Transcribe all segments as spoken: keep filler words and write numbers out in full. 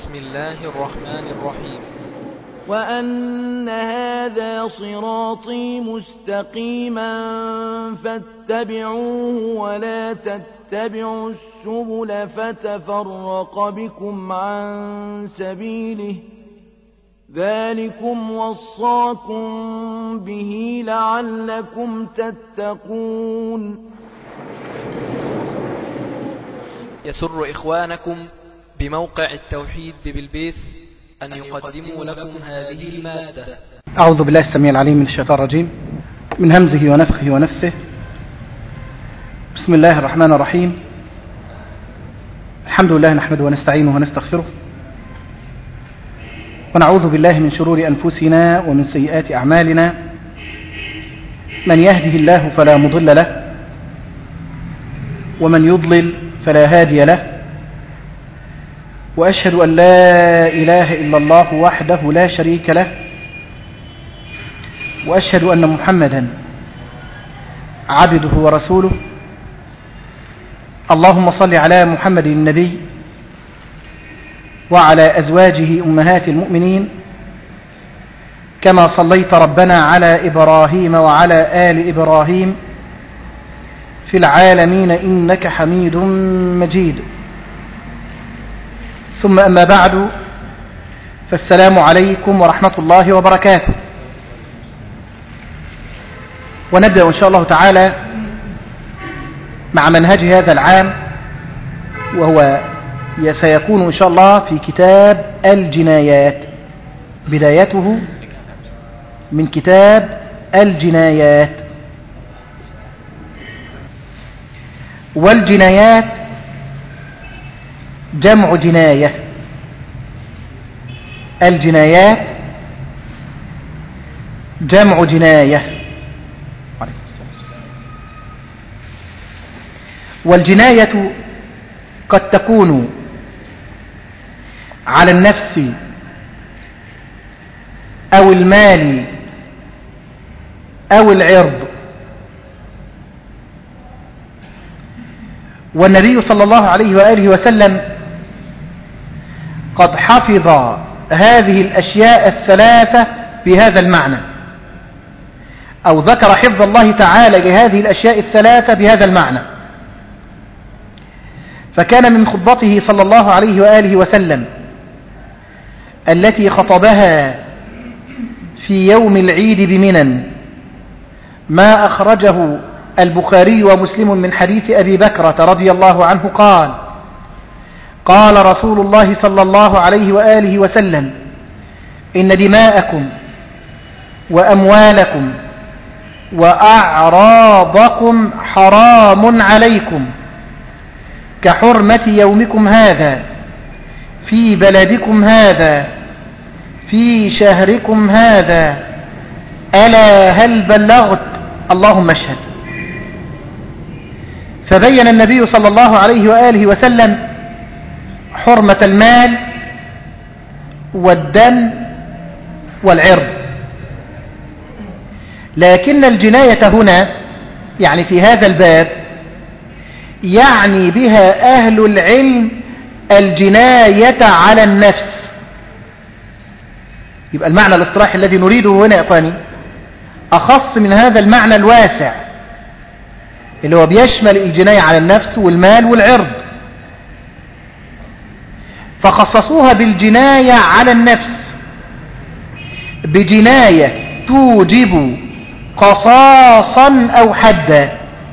بسم الله الرحمن الرحيم. وأن هذا صراطي مستقيما فاتبعوه ولا تتبعوا السبل فتفرق بكم عن سبيله ذلكم وصاكم به لعلكم تتقون. يسر إخوانكم بموقع التوحيد ببلبيس أن يقدموا لكم هذه المادة. أعوذ بالله السميع العليم من الشيطان الرجيم من همزه ونفخه ونفثه. بسم الله الرحمن الرحيم. الحمد لله نحمده ونستعينه ونستغفره ونعوذ بالله من شرور أنفسنا ومن سيئات أعمالنا. من يهده الله فلا مضل له ومن يضلل فلا هادي له، وأشهد أن لا إله إلا الله وحده لا شريك له، وأشهد أن محمدا عبده ورسوله. اللهم صل على محمد النبي وعلى أزواجه أمهات المؤمنين كما صليت ربنا على إبراهيم وعلى آل إبراهيم في العالمين إنك حميد مجيد. ثم أما بعد، فالسلام عليكم ورحمة الله وبركاته. ونبدأ إن شاء الله تعالى مع منهج هذا العام، وهو سيكون إن شاء الله في كتاب الجنايات، بدايته من كتاب الجنايات. والجنايات جمع جناية. الجنايات جمع جناية. والجناية قد تكون على النفس أو المال أو العرض. والنبي صلى الله عليه وآله وسلم قد حفظ هذه الأشياء الثلاثة بهذا المعنى، أو ذكر حفظ الله تعالى لهذه الأشياء الثلاثة بهذا المعنى. فكان من خطبته صلى الله عليه وآله وسلم التي خطبها في يوم العيد بمنى ما أخرجه البخاري ومسلم من حديث أبي بكرة رضي الله عنه قال: قال رسول الله صلى الله عليه وآله وسلم: إن دماءكم وأموالكم وأعراضكم حرام عليكم كحرمة يومكم هذا في بلدكم هذا في شهركم هذا، ألا هل بلغت؟ اللهم اشهد. فبين النبي صلى الله عليه وآله وسلم حرمة المال والدم والعرض. لكن الجناية هنا يعني في هذا الباب يعني بها أهل العلم الجناية على النفس. يبقى المعنى الاصطلاحي الذي نريده هنا يا أخواني أخص من هذا المعنى الواسع اللي هو بيشمل الجناية على النفس والمال والعرض، فخصصوها بالجناية على النفس بجناية توجب قصاصا أو حدا.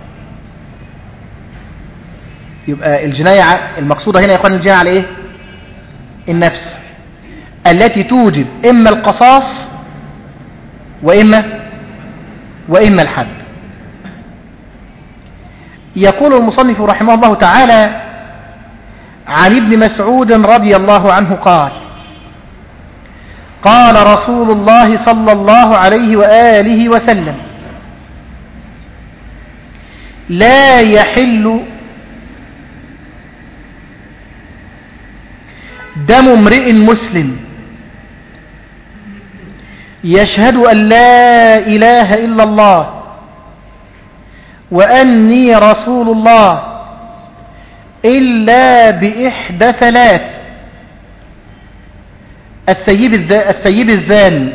يبقى الجناية المقصودة هنا يا أخوان الجناية على إيه؟ النفس التي توجب إما القصاص وإما وإما الحد. يقول المصنف رحمه الله تعالى عن ابن مسعود رضي الله عنه قال: قال رسول الله صلى الله عليه وآله وسلم: لا يحل دم امرئ مسلم يشهد أن لا إله إلا الله وأني رسول الله إلا بإحدى ثلاث: السيب, السيب الزاني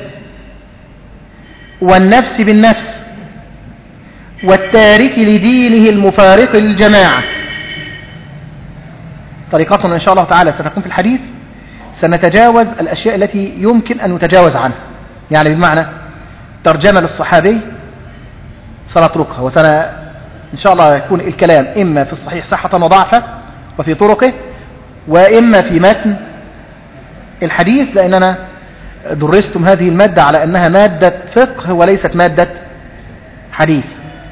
والنفس بالنفس والتارك لدينه المفارق للجماعة. طريقتنا إن شاء الله تعالى ستكون في الحديث سنتجاوز الأشياء التي يمكن أن نتجاوز عنها، يعني بمعنى ترجمة للصحابي سنتركها، وسن إن شاء الله يكون الكلام إما في الصحيح صحة وضعفة وفي طرقه، وإما في متن الحديث، لأننا درستم هذه المادة على أنها مادة فقه وليست مادة حديث.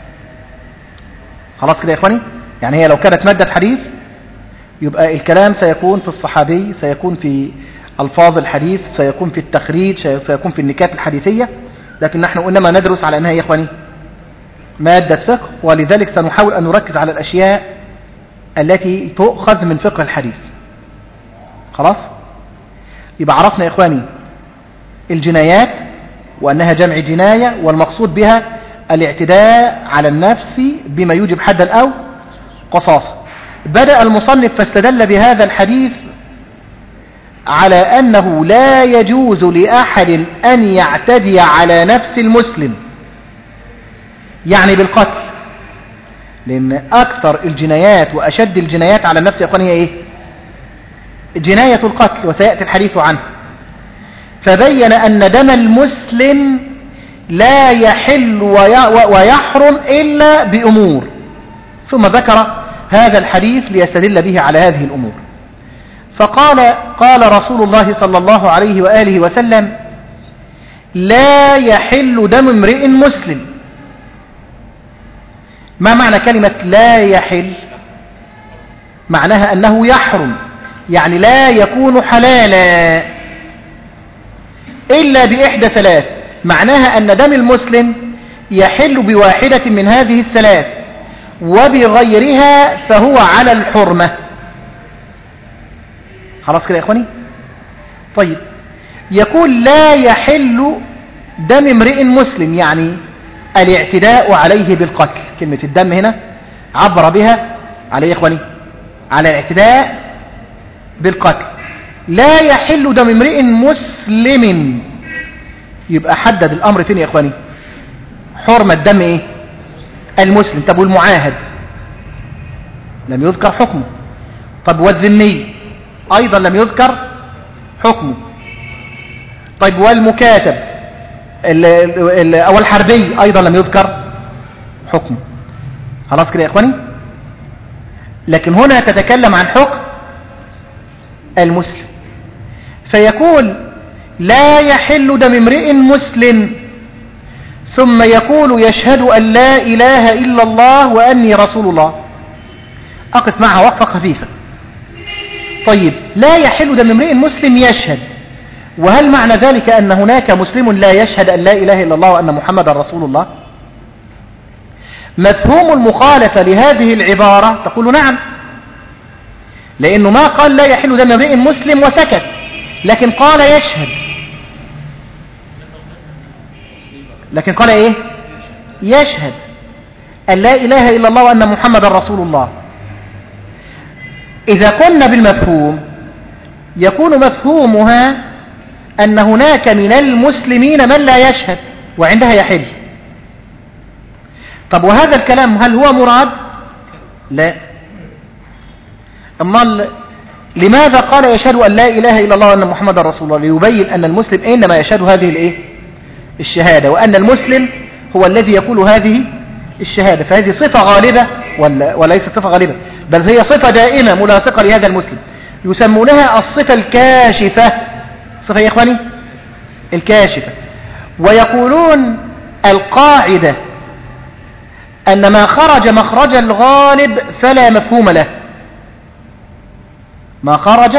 خلاص كده يا إخواني؟ يعني هي لو كانت مادة حديث يبقى الكلام سيكون في الصحابي، سيكون في ألفاظ الحديث، سيكون في التخريج، سيكون في النكات الحديثية، لكن نحن إنما ندرس على أنها يا إخواني مادة فقه، ولذلك سنحاول أن نركز على الأشياء التي تؤخذ من فقه الحديث. خلاص؟ يبقى عرفنا يا إخواني الجنايات وأنها جمع جناية، والمقصود بها الاعتداء على النفس بما يوجب حدا أو قصاصا. بدأ المصنف فاستدل بهذا الحديث على أنه لا يجوز لأحد أن يعتدي على نفس المسلم، يعني بالقتل، لأن أكثر الجنايات وأشد الجنايات على النفس يا أخواني هي إيه؟ جناية القتل، وسيأتي الحديث عنه. فبين أن دم المسلم لا يحل ويحرم إلا بأمور، ثم ذكر هذا الحديث ليستدل به على هذه الأمور. فقال قال رسول الله صلى الله عليه وآله وسلم: لا يحل دم امرئ مسلم. ما معنى كلمة لا يحل؟ معناها أنه يحرم، يعني لا يكون حلالا إلا بإحدى ثلاث. معناها أن دم المسلم يحل بواحدة من هذه الثلاث، وبغيرها فهو على الحرمة. خلاص كده يا إخواني؟ طيب، يقول لا يحل دم امرئ مسلم، يعني الاعتداء عليه بالقتل. كلمة الدم هنا عبر بها على يا إخواني على الاعتداء بالقتل. لا يحل دم امرئ مسلم، يبقى حدد الأمر فين يا إخواني؟ حرمة دم إيه؟ المسلم. طب والمعاهد؟ لم يذكر حكمه. طب والذمي؟ أيضا لم يذكر حكمه. طيب والمكاتب أو الحربي؟ أيضا لم يذكر حكمه. خلاص كده يا إخواني؟ لكن هنا تتكلم عن حكم المسلم، فيقول لا يحل دم امرئ مسلم، ثم يقول يشهد أن لا إله إلا الله وأني رسول الله. أقف معها وقفة خفيفة. طيب، لا يحل دم امرئ مسلم يشهد، وهل معنى ذلك أن هناك مسلم لا يشهد أن لا إله إلا الله وأن محمد رسول الله؟ مفهوم المخالفة لهذه العبارة تقول نعم، لأنه ما قال لا يحل دم امرئ مسلم وسكت، لكن قال يشهد. لكن قال إيه؟ يشهد أن لا إله إلا الله وأن محمد رسول الله. إذا قلنا بالمفهوم يكون مفهومها أن هناك من المسلمين من لا يشهد وعندها يحل. طب وهذا الكلام هل هو مراد؟ لا. أما لماذا قال يشهد أن لا إله إلا الله وأن محمد رسول الله؟ ليبين أن المسلم إنما يشهد هذه الإيه؟ الشهادة، وأن المسلم هو الذي يقول هذه الشهادة. فهذه صفة غالبة ولا وليست صفة غالبة، بل هي صفة دائمة ملاصقة لهذا المسلم، يسمونها الصفة الكاشفة. صفة يا إخواني الكاشفة. ويقولون القاعدة أن ما خرج مخرج الغالب فلا مفهوم له. ما خرج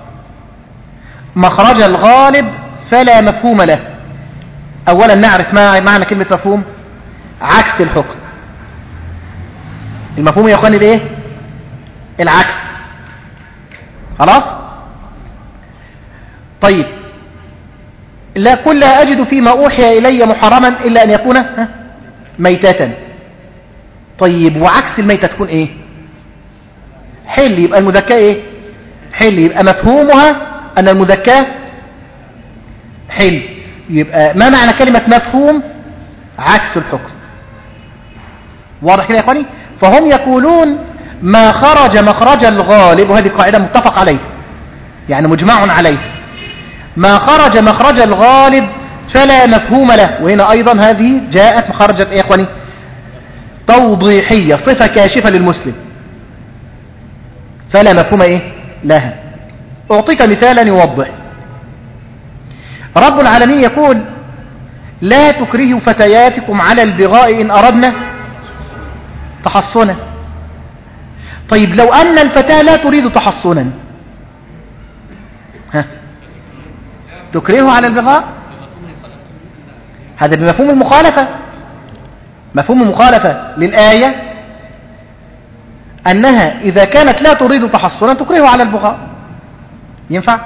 مخرج الغالب فلا مفهوم له. أولا نعرف ما معنى كلمة مفهوم، عكس الحكم. المفهوم يا أخواني الايه؟ العكس. خلاص؟ طيب، لا كل لا أجد فيما أوحي إلي محرما إلا أن يكون ميتة. طيب، وعكس الميتة تكون إيه؟ حل. يبقى المذكاة إيه؟ حل. يبقى مفهومها أن المذكاة حل. يبقى ما معنى كلمة مفهوم؟ عكس الحكم. واضح كده يا اخواني؟ فهم يقولون ما خرج مخرج الغالب، وهذه قاعدة متفق عليه يعني مجمع عليه، ما خرج مخرج الغالب فلا مفهوم له. وهنا أيضا هذه جاءت مخرجة إيه يا إخواني؟ توضيحية، صفة كاشفة للمسلم، فلا مفهوم إيه لها. أعطيك مثالا يوضح. رب العالمين يقول لا تكرهوا فتياتكم على البغاء إن أردنا تحصنا. طيب لو أن الفتاة لا تريد تحصنا، ها تكرهه على البغاء؟ هذا بمفهوم المخالفة، مفهوم المخالفة للآية أنها إذا كانت لا تريد تحصنا تكرهه على البغاء. ينفع؟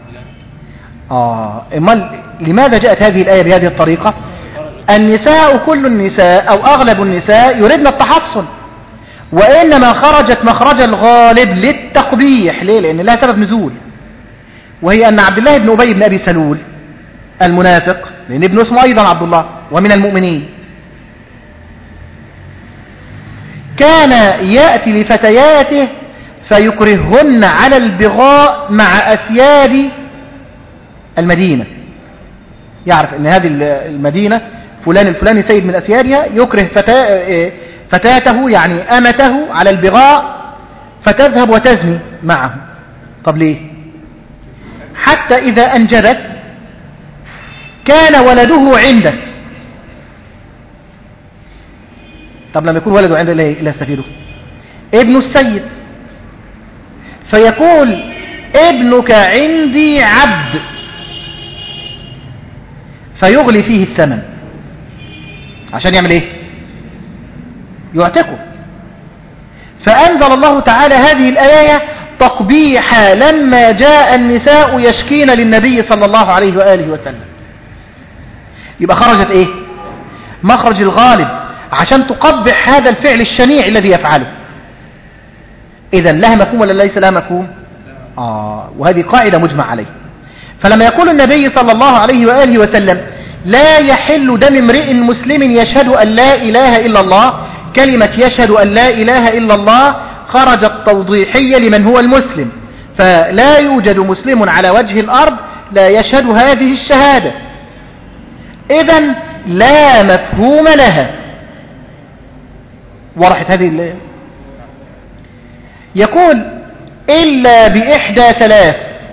آه إمال لماذا جاءت هذه الآية بهذه الطريقة؟ النساء كل النساء أو أغلب النساء يريدن التحصن، وإنما خرجت مخرج الغالب للتقبيح. ليه؟ لأن لها سبب نزول، وهي أن عبد الله بن أبي بن أبي سلول المنافق، لأن ابنه اسمه أيضا عبد الله ومن المؤمنين، كان يأتي لفتياته فيكرههن على البغاء مع أسياد المدينة. يعرف أن هذه المدينة فلان الفلاني سيد من أسيادها، يكره فتاته يعني أمته على البغاء فتذهب وتزني معه. طب ليه؟ حتى إذا أنجبت كان ولده عنده. طب لما يكون ولده عنده لا يستفيده ابن السيد، فيقول ابنك عندي عبد، فيغلي فيه الثمن عشان يعمل ايه؟ يعتقه. فأنزل الله تعالى هذه الآية تقبيحا لما جاء النساء يشكين للنبي صلى الله عليه وآله وسلم. يبقى خرجت ايه؟ مخرج الغالب عشان تقبح هذا الفعل الشنيع الذي يفعله. إذن لها مفهوم ولا ليس لها مفهوم؟ آه وهذه قاعدة مجمع عليه. فلما يقول النبي صلى الله عليه وآله وسلم لا يحل دم امرئ مسلم يشهد أن لا إله إلا الله، كلمة يشهد أن لا إله إلا الله خرجت توضيحية لمن هو المسلم، فلا يوجد مسلم على وجه الأرض لا يشهد هذه الشهادة. إذن لا مفهوم لها. ورحت هذه اللي يقول إلا بإحدى ثلاث.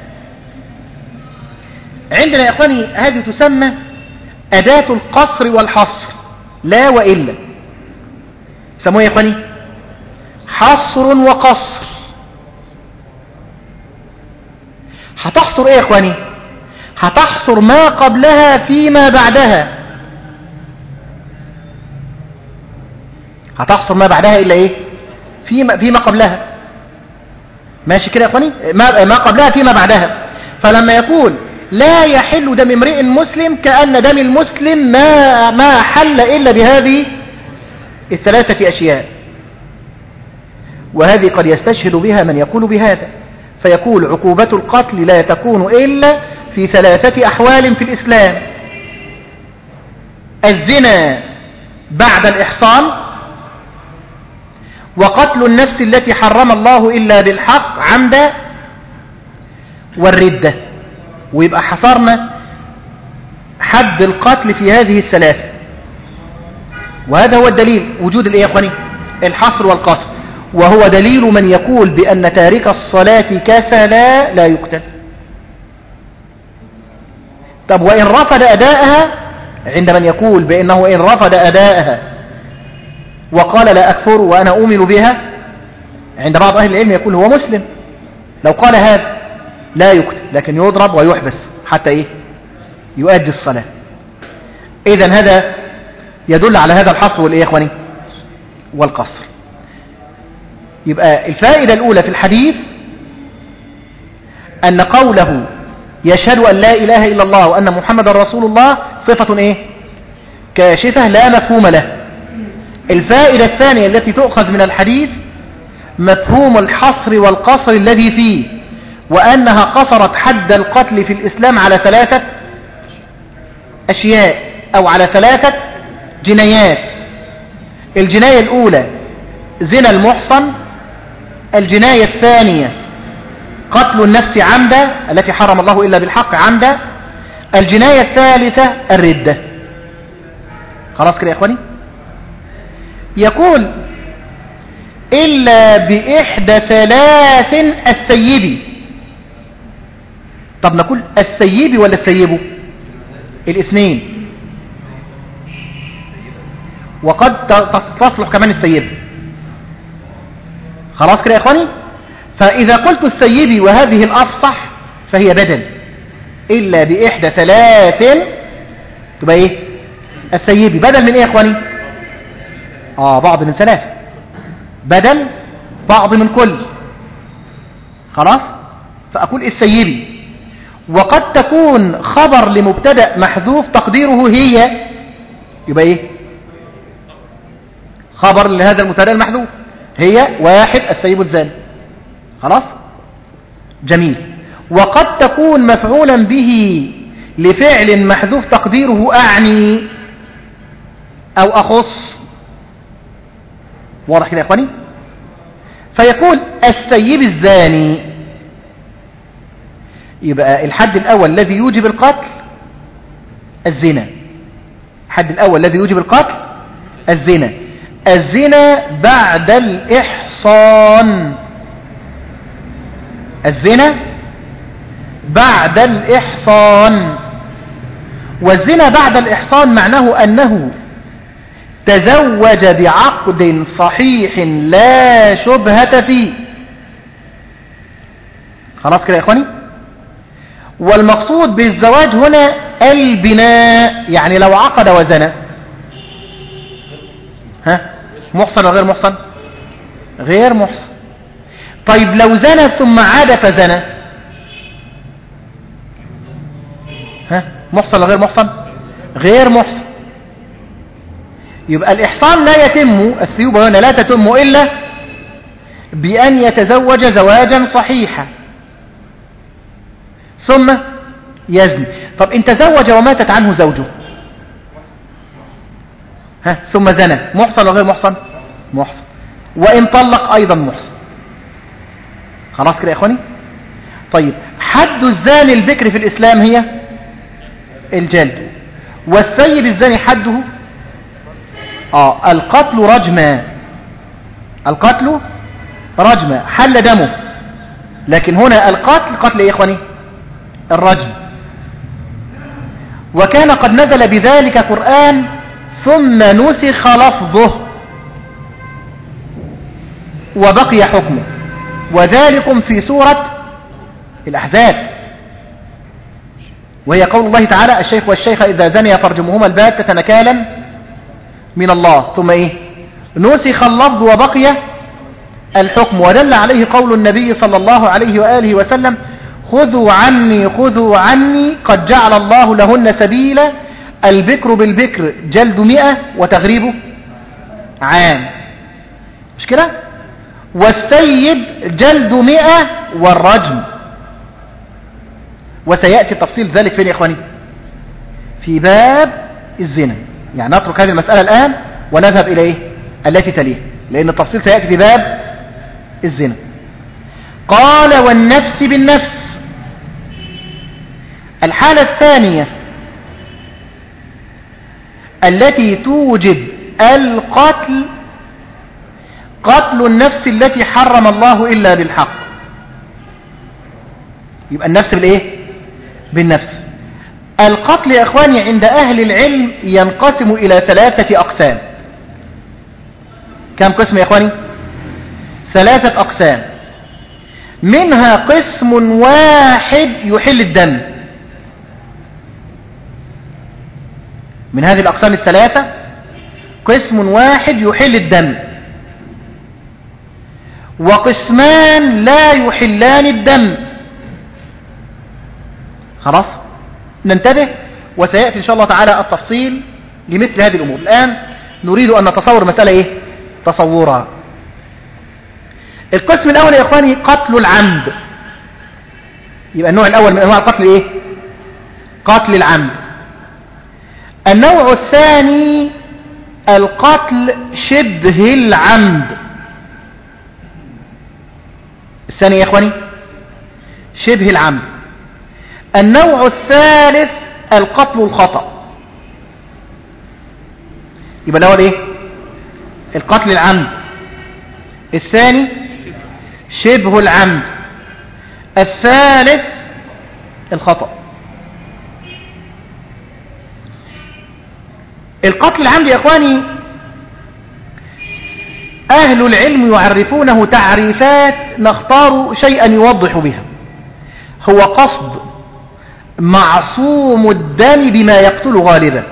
عندنا يا إخواني هذه تسمى أداة القصر والحصر، لا وإلا. سموه يا إخواني حصر وقصر. هتحصر إيه يا إخواني؟ هتحصر ما قبلها فيما بعدها. هتحصر ما بعدها إلا إيه؟ فيما, فيما قبلها. ماشي كده يا إخواني؟ ما, ما قبلها فيما بعدها. فلما يقول لا يحل دم امرئ مسلم كأن دم المسلم ما, ما حل إلا بهذه الثلاثة أشياء. وهذه قد يستشهد بها من يقول بهذا، فيقول عقوبة القتل لا تكون إلا في ثلاثة أحوال في الإسلام: الزنا بعد الإحصان، وقتل النفس التي حرم الله إلا بالحق عمدا، والردة. ويبقى حصرنا حد القتل في هذه الثلاثة. وهذا هو الدليل وجود الايه يا اخواني؟ الحصر والقصر. وهو دليل من يقول بأن تارك الصلاة كسلا لا يقتل. طب وإن رفض أداءها، عند من يقول بأنه إن رفض أداءها وقال لا أكفر وأنا أؤمن بها، عند بعض أهل العلم يقول هو مسلم، لو قال هذا لا يقتل لكن يضرب ويحبس حتى إيه؟ يؤدي الصلاة. إذن هذا يدل على هذا الحصر والإيه يا إخواني؟ والقصر. يبقى الفائدة الأولى في الحديث أن قوله يشهد أن لا إله إلا الله وأن محمد رسول الله صفة إيه؟ كاشفة لا مفهوم له. الفائدة الثانية التي تؤخذ من الحديث مفهوم الحصر والقصر الذي فيه، وأنها قصرت حد القتل في الإسلام على ثلاثة أشياء أو على ثلاثة جنايات. الجناية الأولى زنا المحصن، الجناية الثانية قتل النفس عمدا التي حرم الله إلا بالحق عمدا، الجناية الثالثة الردة. خلاص كده يا إخواني؟ يقول إلا بإحدى ثلاث السيب. طب نقول السيب ولا السيب؟ الاثنين، وقد تصلح كمان السيب. خلاص كده يا إخواني؟ فإذا قلت السيب وهذه الأفصح فهي بدل، إلا بإحدى ثلاث تبقى إيه؟ السيب بدل من إيه يا إخواني؟ آه بعض من ثلاثة، بدل بعض من كل. خلاص؟ فأقول السيبي، وقد تكون خبر لمبتدأ محذوف تقديره هي، يبقى إيه؟ خبر لهذا المبتدأ المحذوف هي واحد السيب الزاني. خلاص؟ جميل. وقد تكون مفعولا به لفعل محذوف تقديره أعني أو أخص. واضح كده يا إخواني؟ فيقول السيب الزاني، يبقى الحد الأول الذي يوجب القتل الزنا. الحد الأول الذي يوجب القتل الزنا. الزنا بعد الإحصان، الزنا بعد الإحصان. والزنا بعد الإحصان معناه أنه تزوج بعقد صحيح لا شبهة فيه. خلاص كده يا إخواني؟ والمقصود بالزواج هنا البناء، يعني لو عقد وزنى، ها محصن ولا غير محصن؟ غير محصن. طيب لو زنى ثم عاد فزنى، ها محصن ولا غير محصن؟ غير محصن. يبقى الإحصان لا يتم، الثيوبة هنا لا تتم إلا بأن يتزوج زواجا صحيحا ثم يزني. طب إن تزوج وماتت عنه زوجه، ها ثم زنى، محصن ولا غير محصن؟ محصن. وإن طلق أيضا محصن. خلاص كده يا إخواني؟ طيب حد الزاني البكر في الإسلام هي الجلد، والسيب الزاني حده آه القتل رجما. القتل رجما حل دمه، لكن هنا القتل قتل إيه يا إخواني؟ الرجم. وكان قد نزل بذلك قرآن ثم نسخ لفظه وبقي حكمه، وذلكم في سورة الأحزاب، وهي قول الله تعالى الشيخ والشيخة إذا زنيا فارجموهما الباتة نكالا من الله. ثم إيه؟ نسخ اللفظ وبقي الحكم. ودل عليه قول النبي صلى الله عليه وآله وسلم خذوا عني خذوا عني قد جعل الله لهن سبيلا، البكر بالبكر جلد مئة وتغريبه عام، مش كده؟ والسيب جلد مئة والرجم. وسيأتي تفصيل ذلك فين يا إخواني؟ في باب الزنا. يعني نترك هذه المسألة الآن ونذهب إلى إيه؟ التي تليها، لأن التفصيل سيأتي في باب الزنا. قال والنفس بالنفس. الحالة الثانية التي توجب القتل قتل النفس التي حرم الله إلا بالحق. يبقى النفس بالإيه؟ بالنفس. القتل يا إخواني عند أهل العلم ينقسم إلى ثلاثة أقسام. كم قسم يا إخواني؟ ثلاثة أقسام. منها قسم واحد يحل الدم. من هذه الأقسام الثلاثة قسم واحد يحل الدم، وقسمان لا يحلان الدم. خلاص ننتبه، وسيأتي إن شاء الله تعالى التفصيل لمثل هذه الأمور. الآن نريد أن نتصور مسألة إيه؟ تصورها. القسم الأول يا إخواني قتل العمد. يبقى النوع الأول من أنواع القتل إيه؟ قتل العمد. النوع الثاني القتل شبه العمد. الثاني يا إخواني شبه العمد. النوع الثالث القتل الخطأ. يبقى الأول إيه؟ القتل العمد. الثاني شبه العمد. الثالث الخطأ. القتل العمد يا إخواني أهل العلم يعرفونه تعريفات نختار شيئا يوضح بها. هو قصد معصوم الدم بما يقتل غالبا.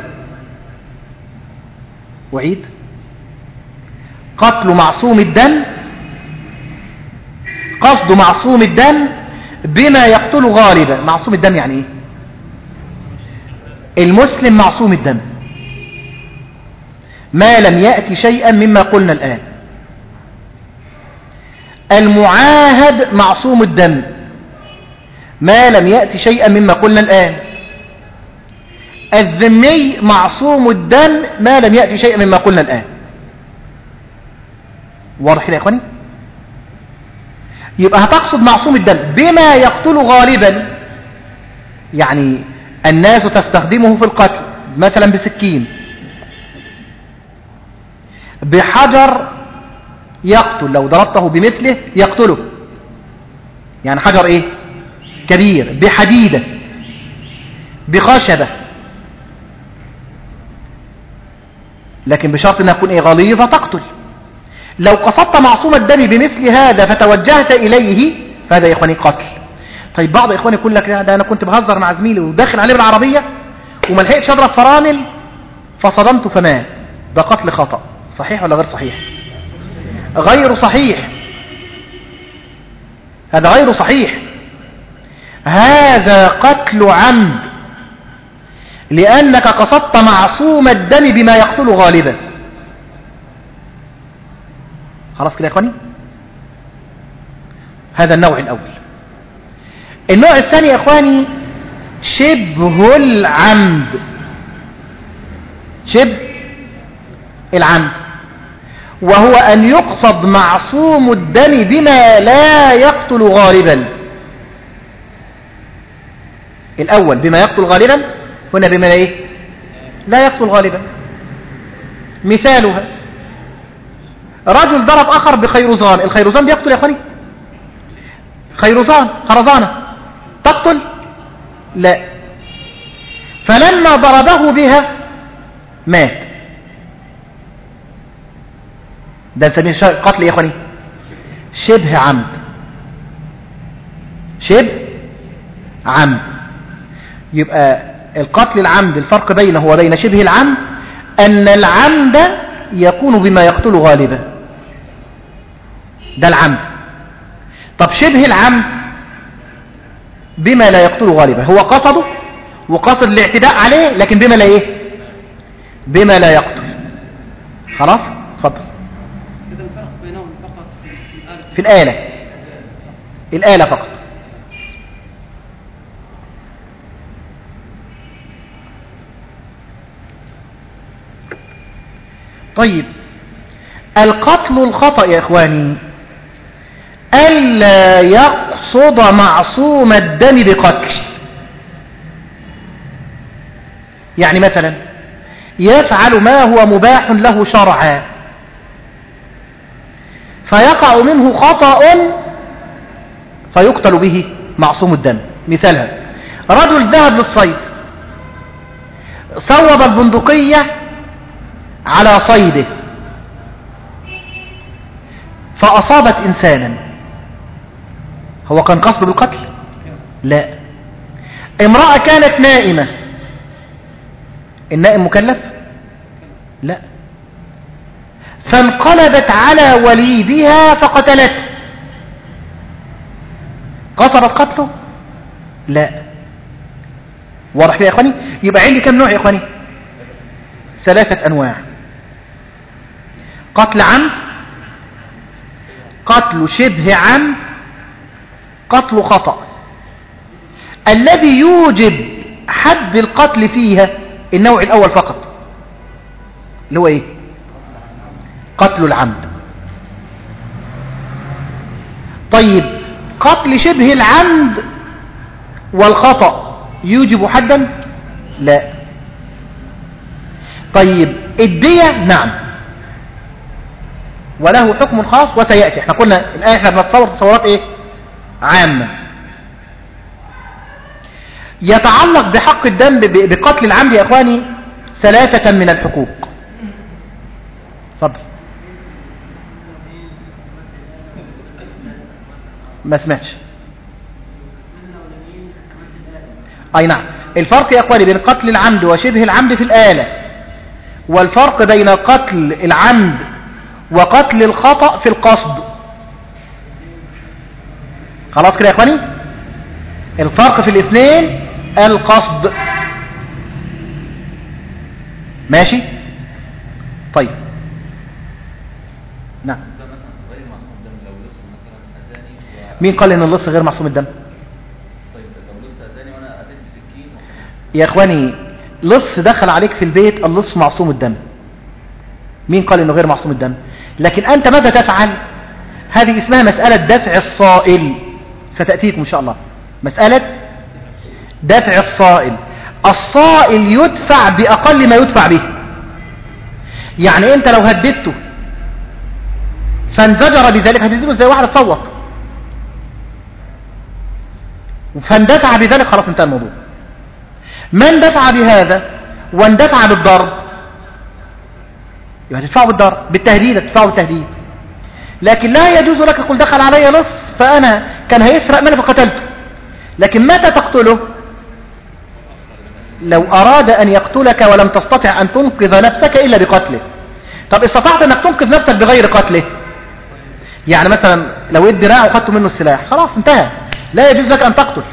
وعيد: قتل معصوم الدم، قصد معصوم الدم بما يقتل غالبا. معصوم الدم يعني ايه؟ المسلم معصوم الدم ما لم يأتي شيئا مما قلنا الآن. المعاهد معصوم الدم ما لم يأتي شيئا مما قلنا الآن. الذمي معصوم الدم ما لم يأتي شيئا مما قلنا الآن. واضح كده يا إخواني؟ يبقى هتقصد معصوم الدم بما يقتل غالبا، يعني الناس تستخدمه في القتل مثلا بسكين، بحجر يقتل، لو ضربته بمثله يقتله، يعني حجر ايه كبير، بحديدة، بخشبة، لكن بشرط انها تكون ايه غليظة تقتل. لو قصدت معصوم الدم بمثل هذا فتوجهت اليه فهذا يا اخواني قتل. طيب بعض اخواني يقول لك ده انا كنت بهزر مع زميلي وداخل عليه بالعربية وما لحقتش اضرب فرامل فصدمته فمات، ده قتل خطأ. صحيح ولا غير صحيح؟ غير صحيح، هذا غير صحيح. هذا قتل عمد لأنك قصدت معصوم الدم بما يقتل غالبا. خلاص كده يا اخواني؟ هذا النوع الأول. النوع الثاني يا اخواني شبه العمد. شبه العمد وهو أن يقصد معصوم الدم بما لا يقتل غالبا. الأول بما يقتل غالبا، هنا بما لا إيه؟ لا يقتل غالبا. مثالها رجل ضرب آخر بخيرزان. الخيرزان بيقتل يا أخواني؟ خيرزان خرزانة تقتل؟ لا. فلما ضربه بها مات. ده نسميه قتل يا اخواني شبه عمد. شبه عمد. يبقى القتل العمد الفرق بينه وبين شبه العمد ان العمد يكون بما يقتل غالبا، ده العمد. طب شبه العمد بما لا يقتل غالبا، هو قصده وقصد الاعتداء عليه لكن بما لا ايه؟ بما لا يقتل. خلاص اتفضل. في الآلة، الآلة فقط. طيب القتل الخطأ يا إخواني ألا يقصد معصوم الدم بقتل. يعني مثلا يفعل ما هو مباح له شرعا فيقع منه خطأ فيقتل به معصوم الدم. مثالها رجل ذهب للصيد، صوب البندقية على صيده فأصابت إنسانا، هو كان قصد بالقتل؟ لا. امرأة كانت نائمة، النائم مكلف؟ لا. فانقلبت على وليدها فقتلته، قصدت قتله؟ لا. واضح كده يا اخواني؟ يبقى عندي كم نوع يا اخواني؟ ثلاثة انواع: قتل عمد، قتل شبه عمد، قتل خطأ. الذي يوجب حد القتل فيها النوع الأول فقط اللي هو إيه؟ قتل العمد. طيب قتل شبه العمد والخطأ يوجب حدا؟ لا. طيب الدية نعم، وله حكم خاص وسيأتي. احنا قلنا الآن احنا بنتصور تصورات ايه عامة. يتعلق بحق الدم بقتل العمد يا اخواني ثلاثة من الحقوق. اتفضل. ما سمعتش. اي نعم، الفرق يا اخواني بين قتل العمد وشبه العمد في الآلة، والفرق بين قتل العمد وقتل الخطأ في القصد. خلاص كده يا اخواني، الفرق في الاثنين القصد. ماشي طيب. نعم. مين قال ان اللص غير معصوم الدم؟ يا اخواني لص دخل عليك في البيت، اللص معصوم الدم. مين قال انه غير معصوم الدم؟ لكن انت ماذا تفعل؟ هذه اسمها مسألة دفع الصائل، ستأتيكم ان شاء الله مسألة دفع الصائل. الصائل يدفع بأقل ما يدفع به. يعني انت لو هددته فانزجر بذلك هتزيله زي واحد تصوت، فاندفع بذلك خلاص انتهى الموضوع. من دفع بهذا واندفع بالضرب يبقى تدفعه بالضرب، بالتهديد تدفعه بالتهديد. لكن لا يجوز لك قل دخل علي لص فأنا كان هيسرق مني فقتلته. لكن متى تقتله؟ لو أراد أن يقتلك ولم تستطع أن تنقذ نفسك إلا بقتله. طب استطعت أنك تنقذ نفسك بغير قتله، يعني مثلا لو ادي دراع وخدت منه السلاح خلاص انتهى، لا يجوز لك أن تقتل.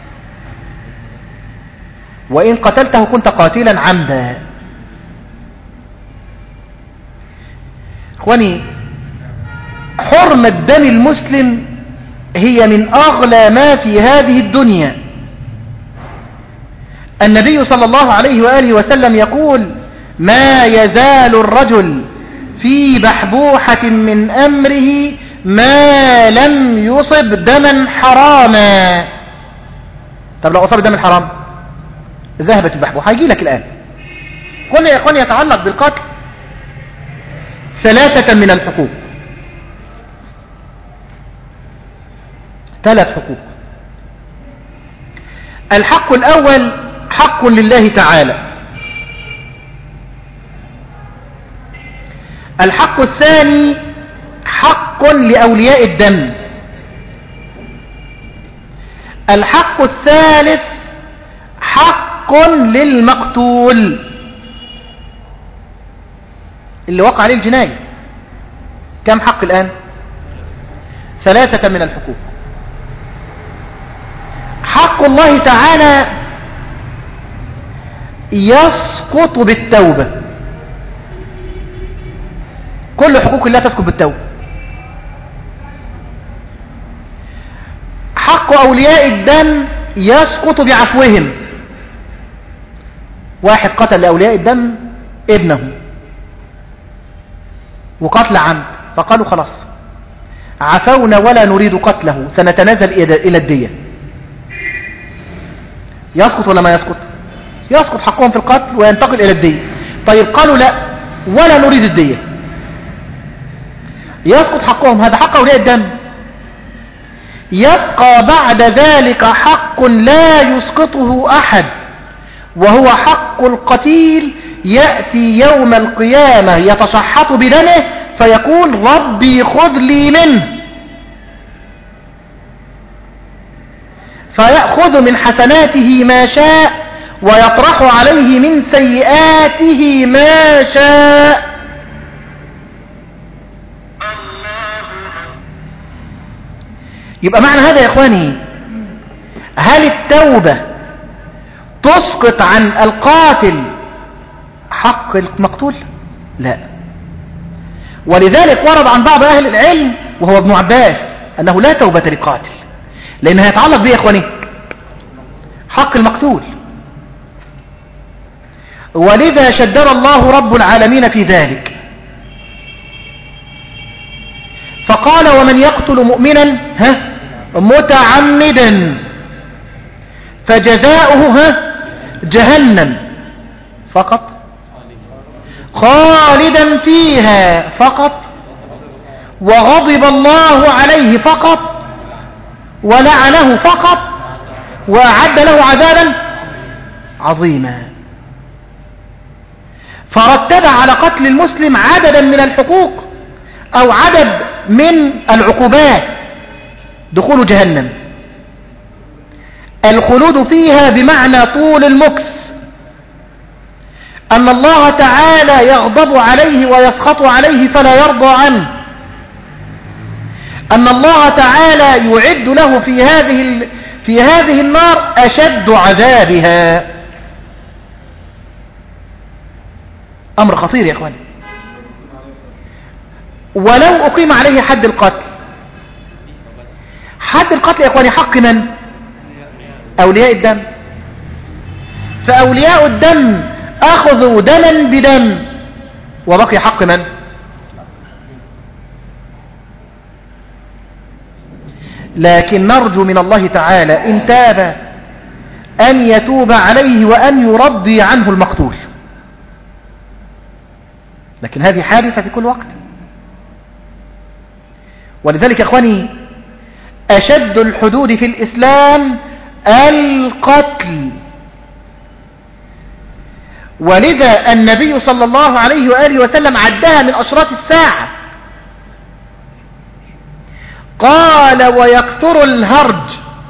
وإن قتلته كنت قاتلا عمدا. اخواني حرمة دم المسلم هي من أغلى ما في هذه الدنيا. النبي صلى الله عليه وآله وسلم يقول: ما يزال الرجل في بحبوحة من أمره ما لم يصب دما حراما. طب لو أصاب دم حرام ذهبت البحبوحة. هيجي لك الآن. قلنا يا إخواني يتعلق بالقتل ثلاثة من الحقوق، ثلاث حقوق. الحق الأول حق لله تعالى. الحق الثاني حق لأولياء الدم. الحق الثالث حق للمقتول اللي وقع عليه الجناية. كم حق الآن؟ ثلاثة من الحقوق. حق الله تعالى يسقط بالتوبة. كل حقوق الله تسقط بالتوبة. حق أولياء الدم يسقط بعفوهم. واحد قتل لأولياء الدم ابنه وقتل عمد، فقالوا خلاص عفونا ولا نريد قتله، سنتنازل إلى الدية. يسقط ولا ما يسقط؟ يسقط حقهم في القتل وينتقل إلى الدية. طيب قالوا لا ولا نريد الدية، يسقط حقهم. هذا حق أولياء الدم. يبقى بعد ذلك حق لا يسقطه أحد، وهو حق القتيل. يأتي يوم القيامة يتشحط بدمه فيقول: ربي خذ لي منه، فيأخذ من حسناته ما شاء ويطرح عليه من سيئاته ما شاء. يبقى معنى هذا يا إخواني، هل التوبة تسقط عن القاتل حق المقتول؟ لا. ولذلك ورد عن بعض أهل العلم وهو ابن عباس أنه لا توبة لقاتل، لأنها يتعلق به يا إخواني حق المقتول. ولذا شدد الله رب العالمين في ذلك فقال ومن يقتل مؤمنا ها متعمدا فجزاؤه ها جهنم فقط خالدا فيها فقط وغضب الله عليه فقط ولعنه فقط وأعد له عذابا عظيما. فرتب على قتل المسلم عددا من الحقوق أو عدد من العقوبات: دخول جهنم، الخلود فيها بمعنى طول المكث، أن الله تعالى يغضب عليه ويسخط عليه فلا يرضى عنه، أن الله تعالى يعد له في هذه في هذه النار أشد عذابها. أمر خطير يا إخواني. ولو أقيم عليه حد القتل، حد القتل يا إخواني حق من؟ أولياء الدم. فأولياء الدم أخذوا دما بدم، وبقي حق من؟ لكن نرجو من الله تعالى إن تاب أن يتوب عليه وأن يرضي عنه المقتول. لكن هذه حادثة في كل وقت. ولذلك يا إخواني أشد الحدود في الإسلام القتل. ولذا النبي صلى الله عليه وآله وسلم عدها من أشراط الساعة، قال ويكثر الهرج.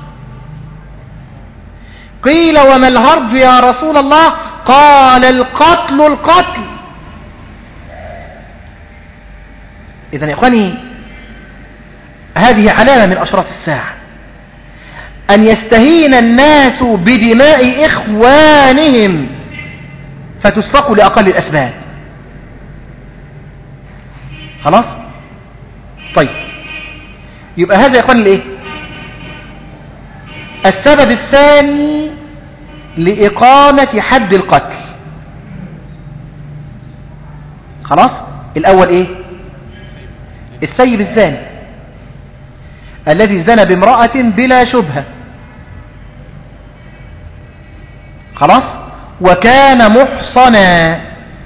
قيل وما الهرج يا رسول الله؟ قال القتل القتل. إذن يا إخواني هذه علامة من أشراط الساعة، أن يستهين الناس بدماء إخوانهم فتسفك لأقل الأسباب. خلاص؟ طيب، يبقى هذا يا إخواني الإيه؟ السبب الثاني لإقامة حد القتل. خلاص؟ الأول إيه؟ السيب الزاني الذي زنى بامرأة بلا شبهة، خلاص، وكان محصنا.